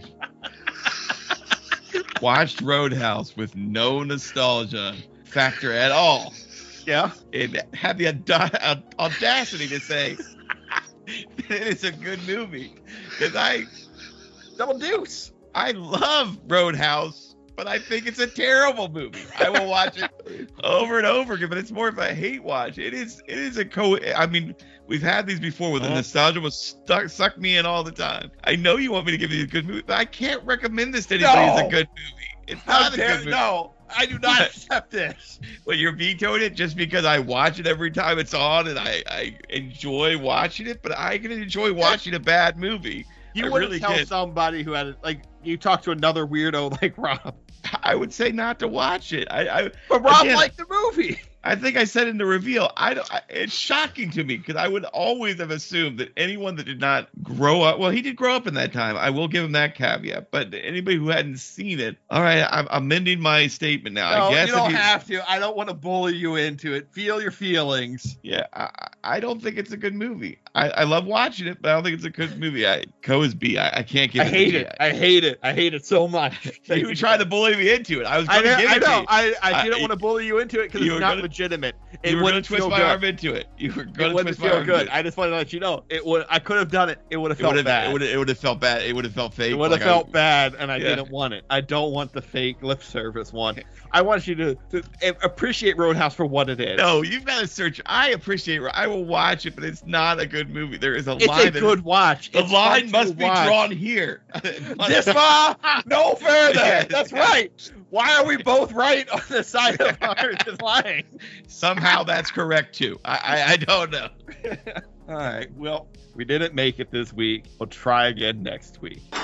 watched Roadhouse with no nostalgia factor at all. Yeah. And had the audacity to say that it's a good movie. Because double deuce. I love Roadhouse, but I think it's a terrible movie. I will watch it over and over again, but it's more of a hate watch. It is I mean, we've had these before where the nostalgia will suck me in all the time. I know you want me to give you a good movie, but I can't recommend this to anybody as a good movie. It's not a good movie. No, I do not accept this. Well, you're vetoing it just because I watch it every time it's on and I enjoy watching it, but I can enjoy watching a bad movie. You wouldn't really tell somebody who had you talk to another weirdo like Rob. I would say not to watch it. But Rob liked the movie. I think I said in the reveal, it's shocking to me because I would always have assumed that anyone that did not grow up, well, he did grow up in that time. I will give him that caveat. But anybody who hadn't seen it, all right, I'm amending my statement now. No, I guess you don't have to. I don't want to bully you into it. Feel your feelings. Yeah, I don't think it's a good movie. I love watching it, but I don't think it's a good movie. Co is B. I can't give it. I hate it. I hate it so much. You tried to bully me into it. I was going to give it to you. I didn't want to bully you into it because it's not legitimate. You were going to twist my arm into it. You were going to twist my arm into it. I just wanted to let you know I could have done it. It would have felt bad. It would have felt bad. It would have felt fake. It would have felt bad, and I didn't want it. I don't want the fake lip service one. I want you to appreciate Roadhouse for what it is. No, you've got to search. I appreciate it. I will watch it, but it's not a good movie. There is a line. It's a good watch. The line must be drawn here. This far, no further. Yes. That's right. Why are we both right on the side of our line? Somehow that's correct too. I don't know. All right. Well, we didn't make it this week. We'll try again next week. All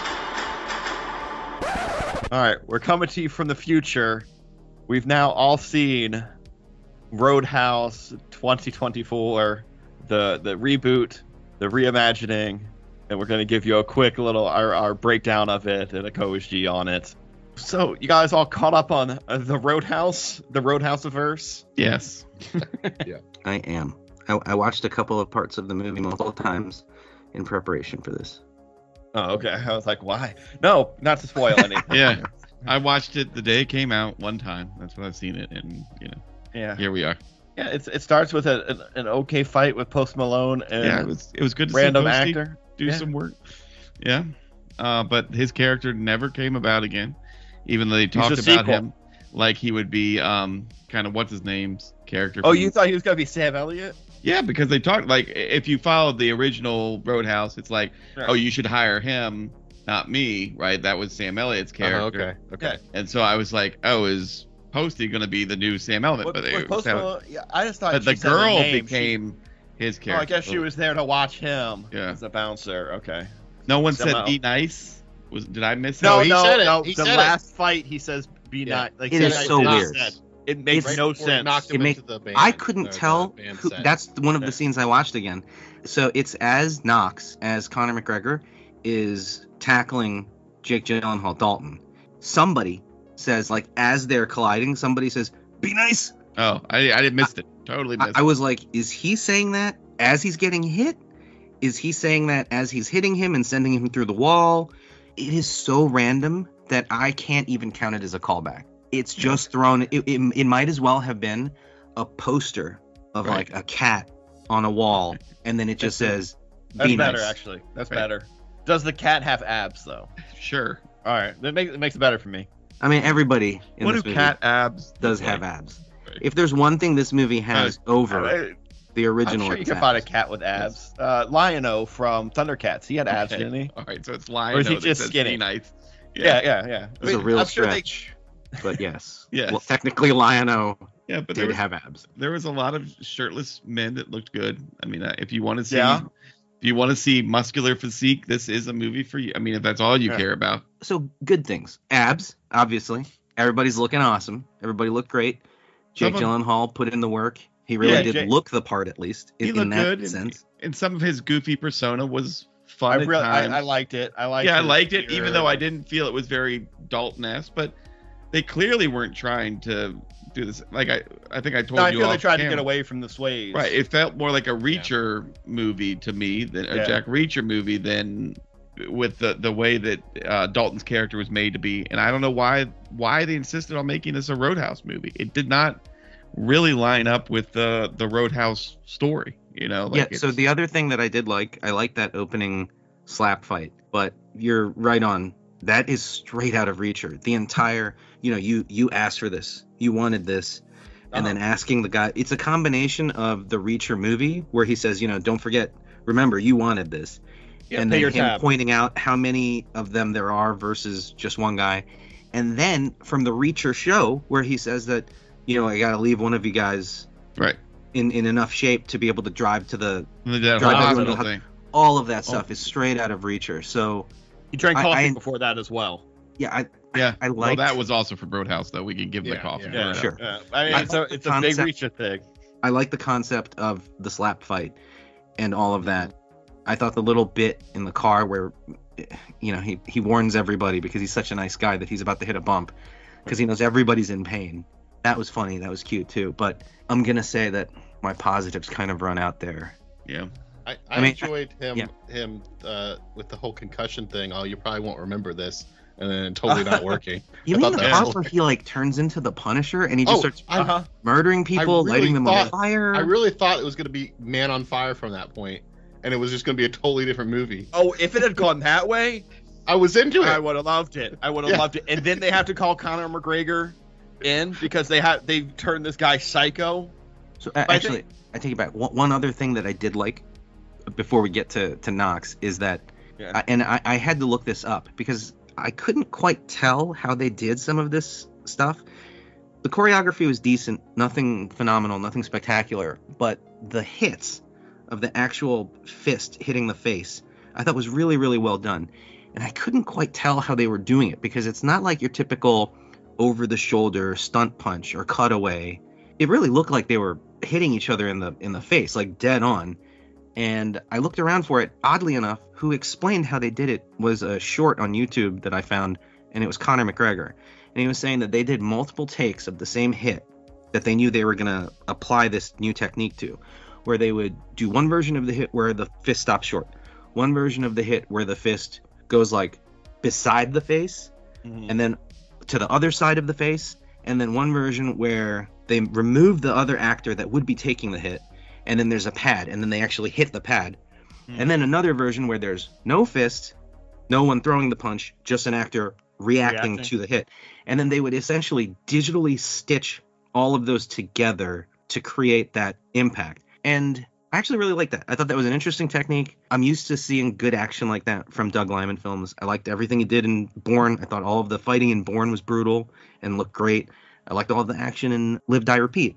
right. We're coming to you from the future. We've now all seen Roadhouse 2024, the reboot, the reimagining, and we're going to give you a quick little our breakdown of it and a co-G on it. So, you guys all caught up on the Roadhouse-averse? Yes. Yeah. I am. I watched a couple of parts of the movie multiple times in preparation for this. Oh, okay. I was like, why? No, not to spoil anything. Yeah. I watched it the day it came out one time. That's when I've seen it, and, yeah. Here we are. Yeah, it starts with an okay fight with Post Malone and it was good to random see Posty actor do some work. Yeah. But his character never came about again. Even though they talked about him like he would be kind of what's his name's character. Oh, you thought he was going to be Sam Elliott? Yeah, because they talked like if you followed the original Roadhouse, it's like, oh, you should hire him, not me, right? That was Sam Elliott's character. Okay. And so I was like, oh, is Posty going to be the new Sam Elliott? But I just thought the girl became his character. Oh, I guess she was there to watch him as a bouncer. Okay. No one said be nice. Did I miss it? No, he said it. No, the last fight he says be nice. Like, it is so weird. It makes no sense. I couldn't tell. That's one of the scenes I watched again. So it's as Knox, as Conor McGregor, is tackling Jake Gyllenhaal, Dalton. Somebody says, like, as they're colliding, somebody says, "Be nice." Oh, I missed it. Totally missed it. I was like, is he saying that as he's getting hit? Is he saying that as he's hitting him and sending him through the wall? It is so random that I can't even count it as a callback. It's just thrown. It might as well have been a poster of like a cat on a wall, and then it just says, "Be That's better, nice." actually. That's better. Does the cat have abs, though? Sure. All right. It makes it better for me. I mean, everybody in What this do movie cat abs does look have like? abs. If there's one thing this movie has over the original, I'm sure you it's can find a cat with abs. Lion-O from Thundercats. He had abs, didn't he? All right, so it's Or Lion-O is he that just says skinny? Be nice. Yeah. It was a real I'm sure stretch. But yes. Yes. Well, technically, Lion-O but did have abs. There was a lot of shirtless men that looked good. I mean, if you want to see, Yeah. if you want to see muscular physique, this is a movie for you. I mean, if that's all you care about. So good things. Abs, obviously. Everybody's looking awesome. Everybody looked great. Jake Gyllenhaal put in the work. He really did look the part, at least, He in looked that good, sense. and some of his goofy persona was fun. I liked it. I liked it, even though I didn't feel it was very Dalton-esque. But they clearly weren't trying to do this. Like I think I told you. I feel they tried to camera. get away from the sways. Right. It felt more like a Reacher movie to me, than a Jack Reacher movie, than with the way that Dalton's character was made to be. And I don't know why they insisted on making this a Roadhouse movie. It did not really line up with the Roadhouse story, you know. Like So the other thing that I did like, I liked that opening slap fight. But you're right on. That is straight out of Reacher. The entire, you asked for this, you wanted this, and then asking the guy. It's a combination of the Reacher movie where he says, don't forget, remember, you wanted this. And then him pointing out how many of them there are versus just one guy. And then from the Reacher show where he says that, I got to leave one of you guys in enough shape to be able to drive to the hospital thing. All of that stuff is straight out of Reacher. So he drank coffee before that as well. I like. Well, that was also for Roadhouse, though. We can give the coffee. Yeah, sure. Yeah. I mean, it's a big Reacher thing. I like the concept of the slap fight and all of that. I thought the little bit in the car where, he warns everybody because he's such a nice guy that he's about to hit a bump because he knows everybody's in pain. That was funny. That was cute too. But I'm gonna say that my positives kind of run out there. Yeah. I enjoyed him with the whole concussion thing. Oh, you probably won't remember this, and then totally not working. You mean the part where he like turns into the Punisher and he just starts murdering people, lighting them on fire? I really thought it was gonna be Man on Fire from that point, and it was just gonna be a totally different movie. Oh, if it had gone that way, I was into it. I would have loved it. Loved it. And then they have to call Conor McGregor in because they turned this guy psycho. So actually, I take it back. One other thing that I did like before we get to Knox is that, I had to look this up because I couldn't quite tell how they did some of this stuff. The choreography was decent, nothing phenomenal, nothing spectacular, but the hits of the actual fist hitting the face, I thought was really, really well done. And I couldn't quite tell how they were doing it because it's not like your typical over-the-shoulder stunt punch or cutaway. It really looked like they were hitting each other in the face, like dead on. And I looked around for it. Oddly enough, who explained how they did it was a short on YouTube that I found, and it was Conor McGregor. And he was saying that they did multiple takes of the same hit that they knew they were going to apply this new technique to, where they would do one version of the hit where the fist stops short, one version of the hit where the fist goes like beside the face, and then to the other side of the face, and then one version where they remove the other actor that would be taking the hit, and then there's a pad, and then they actually hit the pad. And then another version where there's no fist, no one throwing the punch, just an actor reacting to the hit. And then they would essentially digitally stitch all of those together to create that impact. And I actually really liked that. I thought that was an interesting technique. I'm used to seeing good action like that from Doug Liman films. I liked everything he did in Bourne. I thought all of the fighting in Bourne was brutal and looked great. I liked all of the action in Live, Die, Repeat.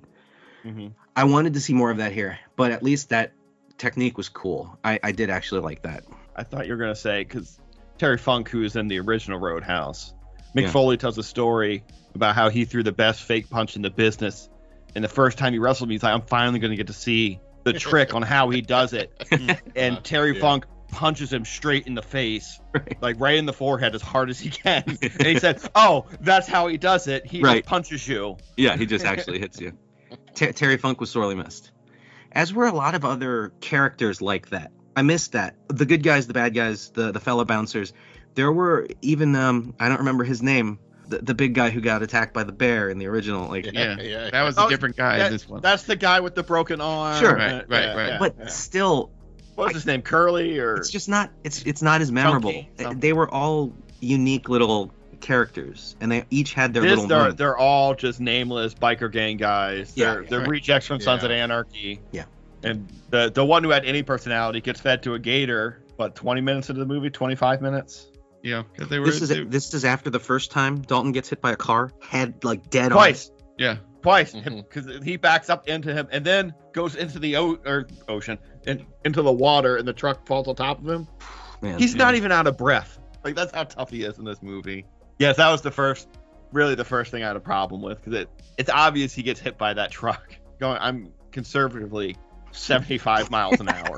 I wanted to see more of that here, but at least that technique was cool. I did actually like that. I thought you were going to say, because Terry Funk, who was in the original Roadhouse, Mick Yeah. Foley tells a story about how he threw the best fake punch in the business. And the first time he wrestled me, he's like, I'm finally going to get to see the trick on how he does it. And Terry Funk punches him straight in the face, like right in the forehead as hard as he can. And he said, oh, that's how he does it. He just punches you. Yeah, he just actually hits you. Terry Funk was sorely missed. As were a lot of other characters like that. I missed that. The good guys, the bad guys, the fellow bouncers. There were even, I don't remember his name, the big guy who got attacked by the bear in the original. Like, that was a different guy in this one. That's the guy with the broken arm. Sure. Right. But still, what was his name? Curly or? It's just not. It's not as memorable. Chunky, they were all unique little characters, and they each had their little. They're all just nameless biker gang guys. They're rejects from Sons of Anarchy. Yeah. And the one who had any personality gets fed to a gator. What, 20 minutes into the movie? 25 minutes? Yeah, because they were. This is after the first time Dalton gets hit by a car, head like dead twice. on. Yeah, twice, because he backs up into him and then goes into the ocean and into the water, and the truck falls on top of him. Man, He's not even out of breath. Like, that's how tough he is in this movie. Yes, that was the first thing I had a problem with, because it's obvious he gets hit by that truck. I'm conservatively 75 miles an hour.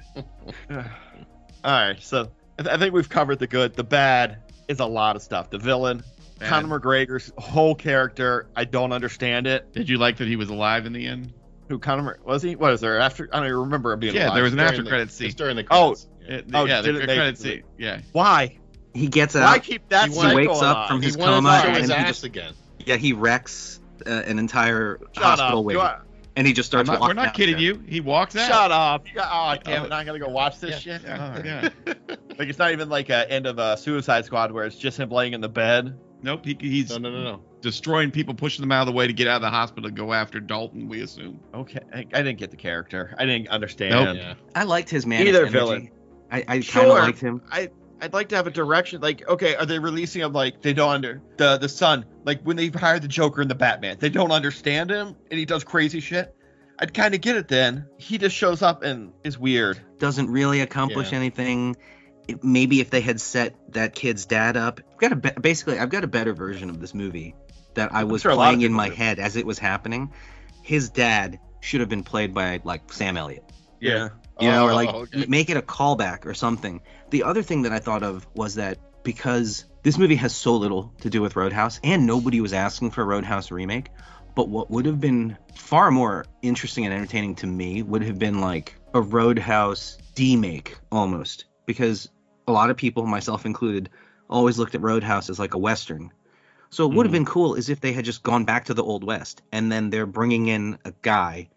All right, so I think we've covered the good. The bad is a lot of stuff. The villain, Conor McGregor's whole character, I don't understand it. Did you like that he was alive in the end? Who, Conor? Was he? What is there after? I don't even remember him being alive. Yeah, there was an after credit scene. It's during the credits. The credit scene. Yeah. Why? He gets out. Why keep that? He wakes up from his coma and his he ass just again. Yeah, he wrecks an entire hospital wing, and he just starts walking. We're not kidding you. He walks out. Shut up! Damn it! I gotta go watch this shit. Yeah. Like, it's not even like an end of a Suicide Squad where it's just him laying in the bed. Nope. He's no. Destroying people, pushing them out of the way to get out of the hospital to go after Dalton, we assume. Okay, I didn't get the character. I didn't understand. Nope. Yeah. I liked his manic Either energy. villain. I kind of liked him. I'd like to have a direction. Like, okay, are they releasing him? Like, they don't the Sun? Like, when they hired the Joker and the Batman, they don't understand him and he does crazy shit. I'd kind of get it then. He just shows up and is weird. Doesn't really accomplish anything. Maybe if they had set that kid's dad up, I've got a better version of this movie that I was playing in my head as it was happening. His dad should have been played by like Sam Elliott. Yeah. Or like make it a callback or something. The other thing that I thought of was that because this movie has so little to do with Roadhouse and nobody was asking for a Roadhouse remake, but what would have been far more interesting and entertaining to me would have been like a Roadhouse demake almost, because a lot of people, myself included, always looked at Roadhouse as like a Western. So it would have been cool as if they had just gone back to the Old West and then they're bringing in a guy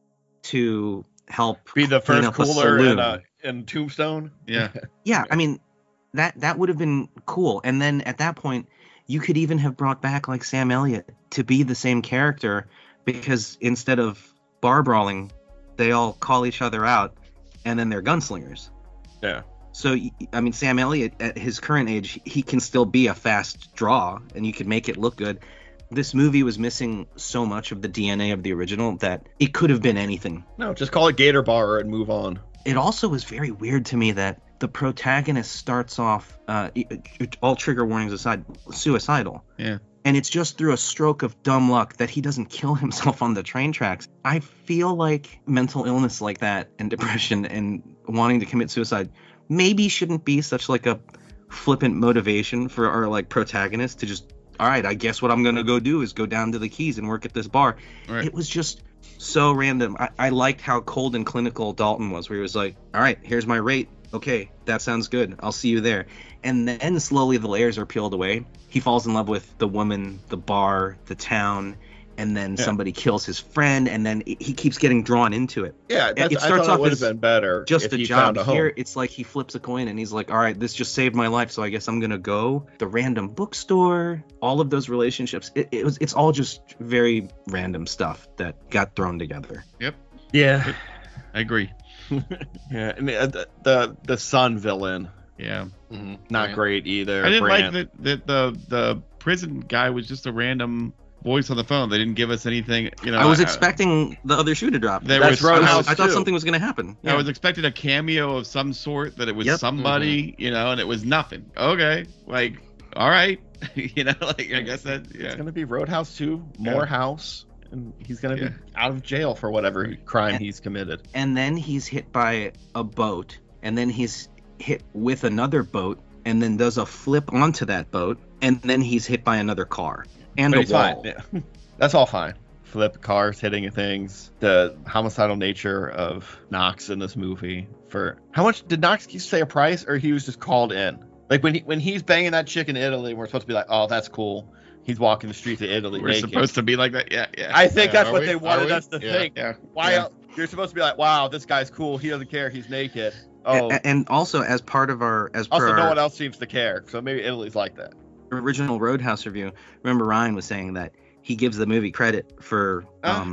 to help be the clean first up a cooler saloon. in Tombstone. Yeah. Yeah, I mean, that would have been cool. And then at that point, you could even have brought back like Sam Elliott to be the same character, because instead of bar brawling, they all call each other out and then they're gunslingers. Yeah. So, I mean, Sam Elliott at his current age, he can still be a fast draw and you could make it look good. This movie was missing so much of the DNA of the original that it could have been anything. No, just call it Gator Bar and move on. It also was very weird to me that the protagonist starts off, all trigger warnings aside, suicidal. Yeah. And it's just through a stroke of dumb luck that he doesn't kill himself on the train tracks. I feel like mental illness like that and depression and wanting to commit suicide maybe shouldn't be such like a flippant motivation for our like protagonist to just, all right, I guess what I'm going to go do is go down to the Keys and work at this bar. Right. It was just so random. I liked how cold and clinical Dalton was, where he was like, all right, here's my rate. Okay, that sounds good. I'll see you there. And then slowly the layers are peeled away. He falls in love with the woman, the bar, the town, and then somebody kills his friend, and then he keeps getting drawn into it. Yeah, it starts off would as have been better. Just a job. A here, it's like he flips a coin and he's like, all right, this just saved my life, so I guess I'm gonna go. The random bookstore, all of those relationships, it's all just very random stuff that got thrown together. Yep. Yeah, I agree. Yeah, and the Sun villain. Yeah. Not great either. I didn't like that the prison guy was just a random voice on the phone. They didn't give us anything. I was expecting the other shoe to drop. That's Roadhouse. I thought something was going to happen. Yeah. I was expecting a cameo of some sort, that it was somebody, and it was nothing. Okay, like, all right. You know, like I guess that it's gonna be Roadhouse 2, more house, and he's gonna be out of jail for whatever crime he's committed. And then he's hit by a boat, and then he's hit with another boat, and then does a flip onto that boat, and then he's hit by another car and But a he's wall. fine. Yeah. That's all fine. Flip cars hitting things, the homicidal nature of Knox in this movie. For how much did Knox say a price, or he was just called in? Like when he's banging that chick in Italy, we're supposed to be like, oh, that's cool. He's walking the streets of Italy. We're naked. supposed to be like that. Yeah. I think that's Are what we? they wanted us to Yeah. think. Yeah. Why Yeah. you're supposed to be like, wow, this guy's cool. He doesn't care. He's naked. Oh, And also, as part of our also no one else seems to care. So maybe Italy's like that. original Roadhouse review, remember Ryan was saying that he gives the movie credit for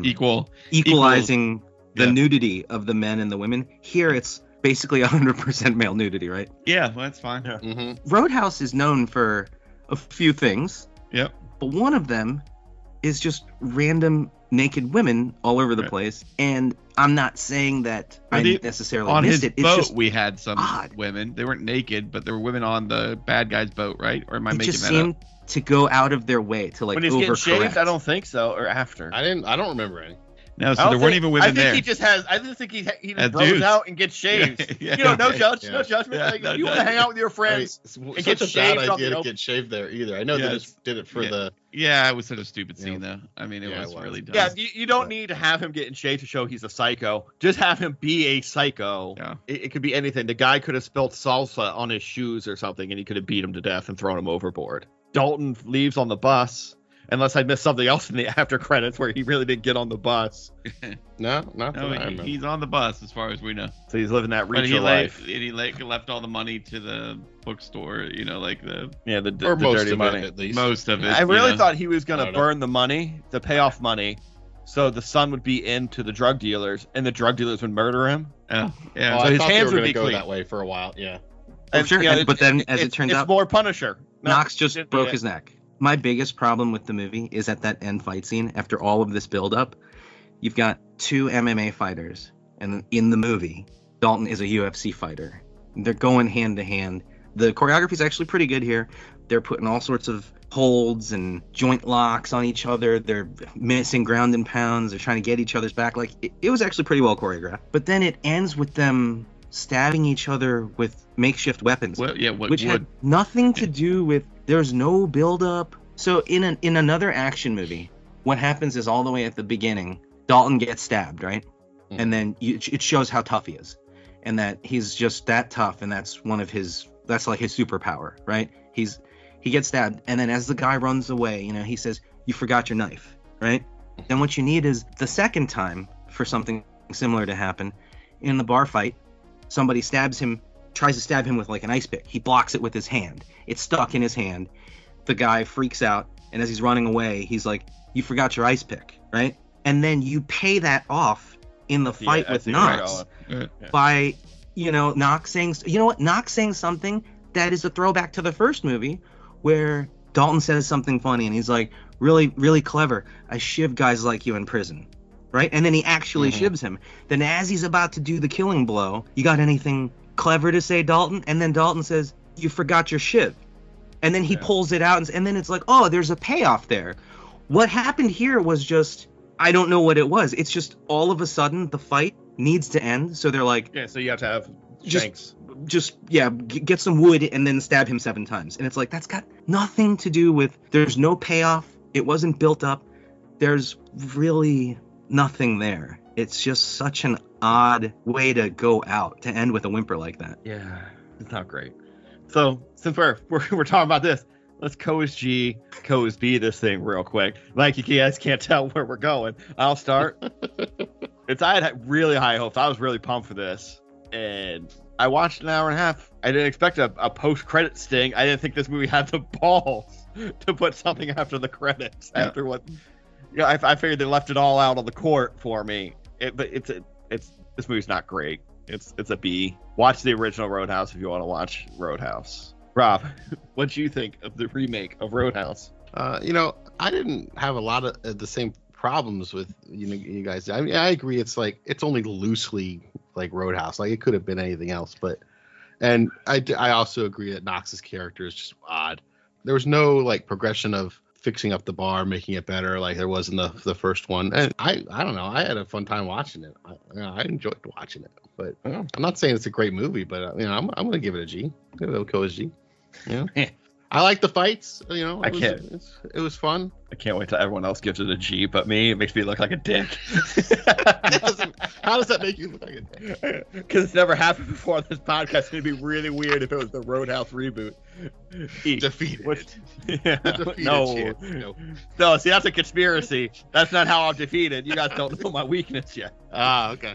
equalizing the nudity of the men and the women. Here it's basically 100% male nudity, right? Yeah, well, that's fine. Yeah. Mm-hmm. Roadhouse is known for a few things. Yep. But one of them is just random naked women all over the place. And I'm not saying that I necessarily on missed his it. It's boat, just we had some odd. women. They weren't naked, but there were women on the bad guy's boat, right? Or am I It making just that seemed up? to go out of their way to like When he's getting overcorrect. shaved, I don't think so. Or after. I don't remember any. No, so there weren't even women I think there. he just has. I just think he just As bros dudes. out and gets shaved. Yeah. You know, no Yeah. judgment. Yeah, Like, no if you want to hang out with your friends and get Such a shaved bad off the idea to open- get shaved there either. I know they just did it for the. Yeah, it was such a stupid scene though. I mean, it Yeah, was it was. really dumb. Yeah, you don't need to have him getting shaved to show he's a psycho. Just have him be a psycho. Yeah. It could be anything. The guy could have spilled salsa on his shoes or something, and he could have beat him to death and thrown him overboard. Dalton leaves on the bus, unless I missed something else in the after credits where he really didn't get on the bus. No, not that I No, remember. he's on the bus as far as we know. So he's living that But Reacher he life. left all the money to the bookstore. You know, like the Or most dirty of money. it, at least. most of it. I really you know. thought he was I going to don't know. burn the money, the payoff money, so the son would be into the drug dealers, and the drug dealers would murder him. Yeah, yeah. Well, So I his thought hands they were would be gonna go clean. that way for a while. Yeah. Oh, sure. Yeah, But then, as it turns it's out, more Punisher. Knox just broke his neck. My biggest problem with the movie is at that end fight scene, after all of this build-up, you've got two MMA fighters, and in the movie, Dalton is a UFC fighter. They're going hand to hand. The choreography is actually pretty good here. They're putting all sorts of holds and joint locks on each other. They're missing ground and pounds. They're trying to get each other's back. Like, it was actually pretty well choreographed. But then it ends with them stabbing each other with makeshift weapons, Well, yeah, what which had would? nothing to do with. There's no build-up. So in another action movie, what happens is all the way at the beginning, Dalton gets stabbed, right? And then it shows how tough he is, and that he's just that tough, and that's like his superpower, right? He gets stabbed, and then as the guy runs away, you know, he says, "You forgot your knife," right? Then what you need is the second time for something similar to happen. In the bar fight, somebody stabs him, tries to stab him with like an ice pick. He blocks it with his hand. It's stuck in his hand. The guy freaks out, and as he's running away, he's like, "You forgot your ice pick," right? And then you pay that off in the fight with Knox by, you know, Knox saying something that is a throwback to the first movie, where Dalton says something funny, and he's like, "Really, really clever. I shiv guys like you in prison," right? And then he actually shivs him. Then as he's about to do the killing blow, "You got anything clever to say, Dalton?" And then Dalton says, "You forgot your shiv." And then he pulls it out, and then it's like, oh, there's a payoff there. What happened here was just, I don't know what it was. It's just all of a sudden the fight needs to end. So they're like, Yeah, so you have to have Shanks. get some wood and then stab him 7 times. And it's like, that's got nothing to do with, there's no payoff. It wasn't built up. There's really nothing there. It's just such an odd way to go out, to end with a whimper like that. Yeah, it's not great. So since we're talking about this, let's Co's G, Co's B this thing real quick. Like you guys can't tell where we're going. I'll start. I had really high hopes. I was really pumped for this, and I watched an hour and a half. I didn't expect a post-credit sting. I didn't think this movie had the balls to put something after the credits. Yeah. After what, I figured they left it all out on the court for me. This movie's not great. It's a B. Watch the original Roadhouse if you want to watch Roadhouse. Rob, what do you think of the remake of Roadhouse? You know, I didn't have a lot of the same problems with you guys. I mean, I agree. It's like it's only loosely like Roadhouse. Like it could have been anything else. And I also agree that Knox's character is just odd. there was no like progression of fixing up the bar, making it better like there was in the first one. And I don't know, I had a fun time watching it. I enjoyed watching it, but I'm not saying it's a great movie, but I'm gonna give it a G. It'll go as G. Yeah. I like the fights. It was fun. I can't wait till everyone else gives it a G, but me, it makes me look like a dick. How does that make you look like a dick? Because it's never happened before on this podcast. It'd be really weird if it was the Roadhouse reboot. Defeated. Yeah. No. No, see, that's a conspiracy. That's not how I'm defeated. You guys don't know my weakness yet. Okay.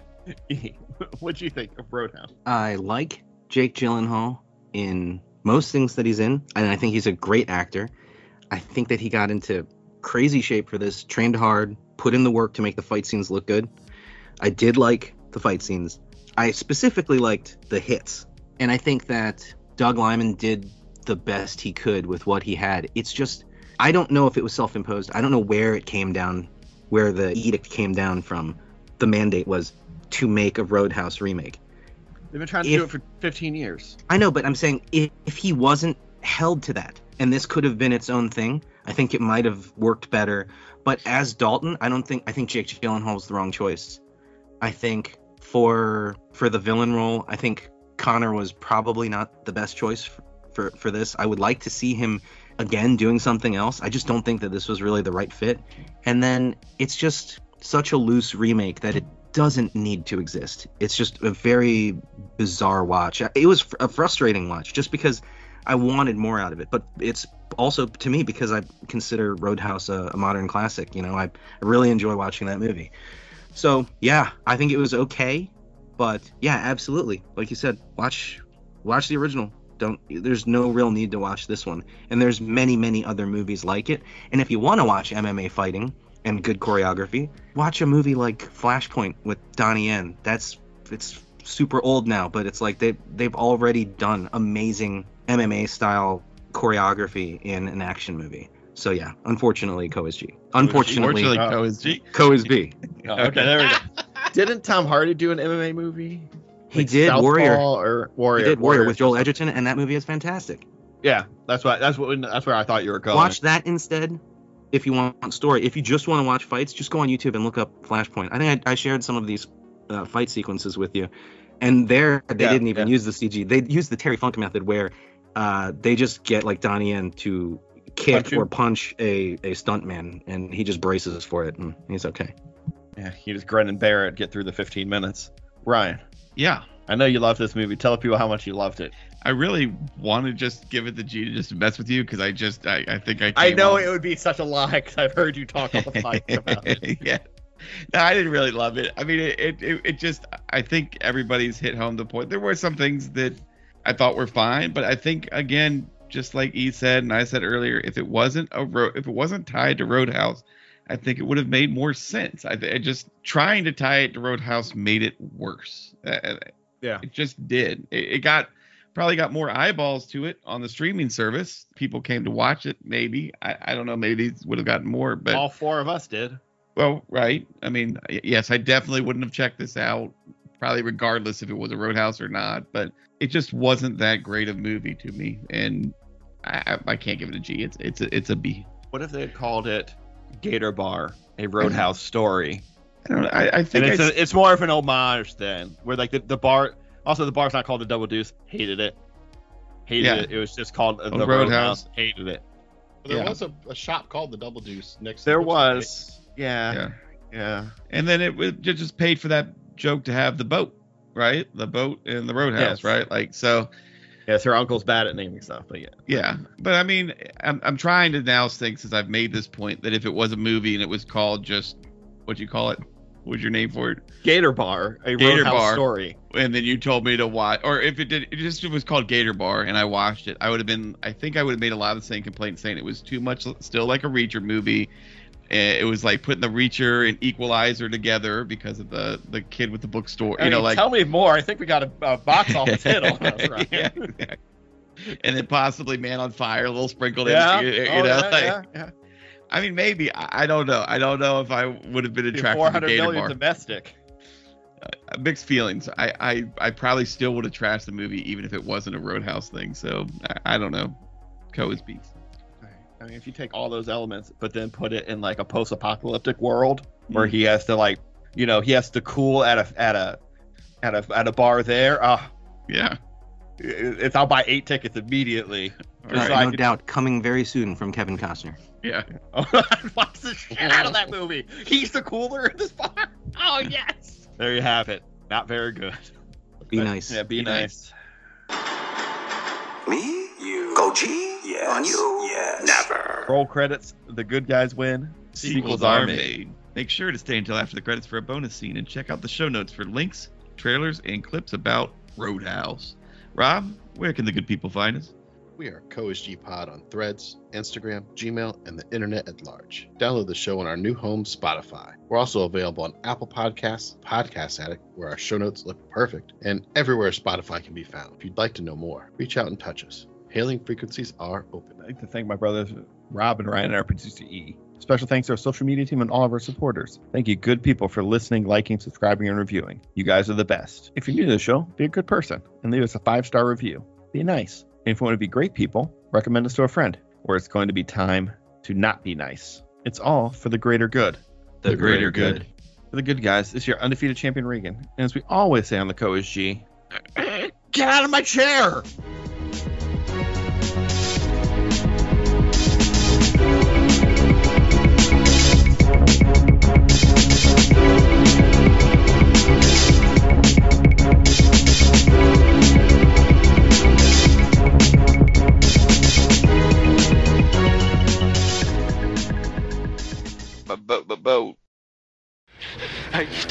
What'd you think of Roadhouse? I like Jake Gyllenhaal in most things that he's in, and I think he's a great actor. I think that he got into crazy shape for this, trained hard, put in the work to make the fight scenes look good. I did like the fight scenes. I specifically liked the hits, and I think that Doug Liman did the best he could with what he had. It's just, I don't know if it was self-imposed. I don't know where it came down, where the edict came down from. The mandate was to make a Roadhouse remake. They've been trying to do it for 15 years. I know, but I'm saying if he wasn't held to that, and this could have been its own thing, I think it might have worked better. But as Dalton, I think Jake Gyllenhaal was the wrong choice. I think for the villain role, I think Connor was probably not the best choice for this. I would like to see him again doing something else. I just don't think that this was really the right fit. And then it's just such a loose remake that it doesn't need to exist. It's just a very bizarre watch. It was a frustrating watch just because I wanted more out of it, but it's also to me because I consider Roadhouse a modern classic. I really enjoy watching that movie. So yeah, I think it was okay, but yeah, absolutely, like you said, watch the original. There's no real need to watch this one, and there's many other movies like it. And if you want to watch MMA fighting and good choreography, watch a movie like Flashpoint with Donnie Yen. It's super old now, but it's like they've already done amazing MMA style choreography in an action movie. So yeah, unfortunately, Co is G. Unfortunately, Co is G. Co is B. Okay, there we go. Didn't Tom Hardy do an MMA movie? He did Southpaw Warrior. Or Warrior. He did Warrior with Joel Edgerton, and that movie is fantastic. Yeah, that's where I thought you were going. Watch that instead. If you want story, if you just want to watch fights, just go on YouTube and look up Flashpoint. I think I shared some of these fight sequences with you, and they didn't even use the CG. They used the Terry Funk method where they just get like Donnie Yen to kick or punch a stuntman, and he just braces for it, and he's okay. Yeah, he just grin and bear it, get through the 15 minutes. Ryan. Yeah. I know you love this movie. Tell people how much you loved it. I really want to just give it the G to just mess with you because I think I know it would be such a lie because I've heard you talk all the time about it. Yeah. No, I didn't really love it. I mean, it just, I think everybody's hit home the point. There were some things that I thought were fine, but I think, again, just like E said and I said earlier, if it wasn't tied to Roadhouse, I think it would have made more sense. I just trying to tie it to Roadhouse made it worse. Yeah, it just did. It probably got more eyeballs to it on the streaming service. People came to watch it. Maybe I don't know. Maybe these would have gotten more, but all four of us did. Well, right. I mean, yes, I definitely wouldn't have checked this out, probably regardless if it was a Roadhouse or not. But it just wasn't that great of a movie to me, and I can't give it a G. It's a B. What if they had called it Gator Bar, a Roadhouse story? I don't know. I think it's more of an homage then, where like the bar. Also, the bar's not called the Double Deuce. Hated it. It. It was just called the Roadhouse. Hated it. But there was a shop called the Double Deuce next. There to the was. Yeah. And then it just paid for that joke to have the boat, right? The boat in the Roadhouse, right? Like so. Yes, her uncle's bad at naming stuff, but yeah. Yeah, but I mean, I'm trying to now think, since I've made this point, that if it was a movie and it was called just, what'd you call it? What was your name for it? Gator Bar, a Roadhouse story. And then you told me to watch, or if it was called Gator Bar and I watched it, I would have made a lot of the same complaints saying it was too much, still like a Reacher movie. It was like putting the Reacher and Equalizer together because of the kid with the bookstore. Tell me more. I think we got a box office hit on us, right? Yeah. And then possibly Man on Fire, a little sprinkled in. Yeah. I mean, maybe. I don't know. I don't know if I would have been attracted to Gator $400 million Bar. domestic. Mixed feelings. I probably still would have trashed the movie even if it wasn't a Roadhouse thing. So I don't know. Co is beast. I mean, if you take all those elements, but then put it in like a post-apocalyptic world where he has to like, he has to cool at a bar there. Yeah. I'll buy 8 tickets immediately. Right. No doubt, coming very soon from Kevin Costner. Yeah. Watch the shit out of that movie. He's the cooler in this bar. Oh, yes. There you have it. Not very good. Be nice. Yeah, be nice. Me? You. Go G? Yes. On you? Yes. Never. Roll credits. The good guys win. Sequels are made. Make sure to stay until after the credits for a bonus scene and check out the show notes for links, trailers, and clips about Roadhouse. Rob, where can the good people find us? We are CoSG Pod on Threads, Instagram, Gmail, and the internet at large. Download the show on our new home, Spotify. We're also available on Apple Podcasts, Podcast Addict, where our show notes look perfect, and everywhere Spotify can be found. If you'd like to know more, reach out and touch us. Hailing frequencies are open. I'd like to thank my brothers Rob and Ryan and our producer E. Special thanks to our social media team and all of our supporters. Thank you, good people, for listening, liking, subscribing, and reviewing. You guys are the best. If you're new to the show, be a good person and leave us a 5-star review. Be nice. And if you want to be great people, recommend us to a friend, or it's going to be time to not be nice. It's all for the greater good. The greater good. For the good guys, this is your undefeated champion Regan. And as we always say on the CoSG, get out of my chair! Boat. Hey.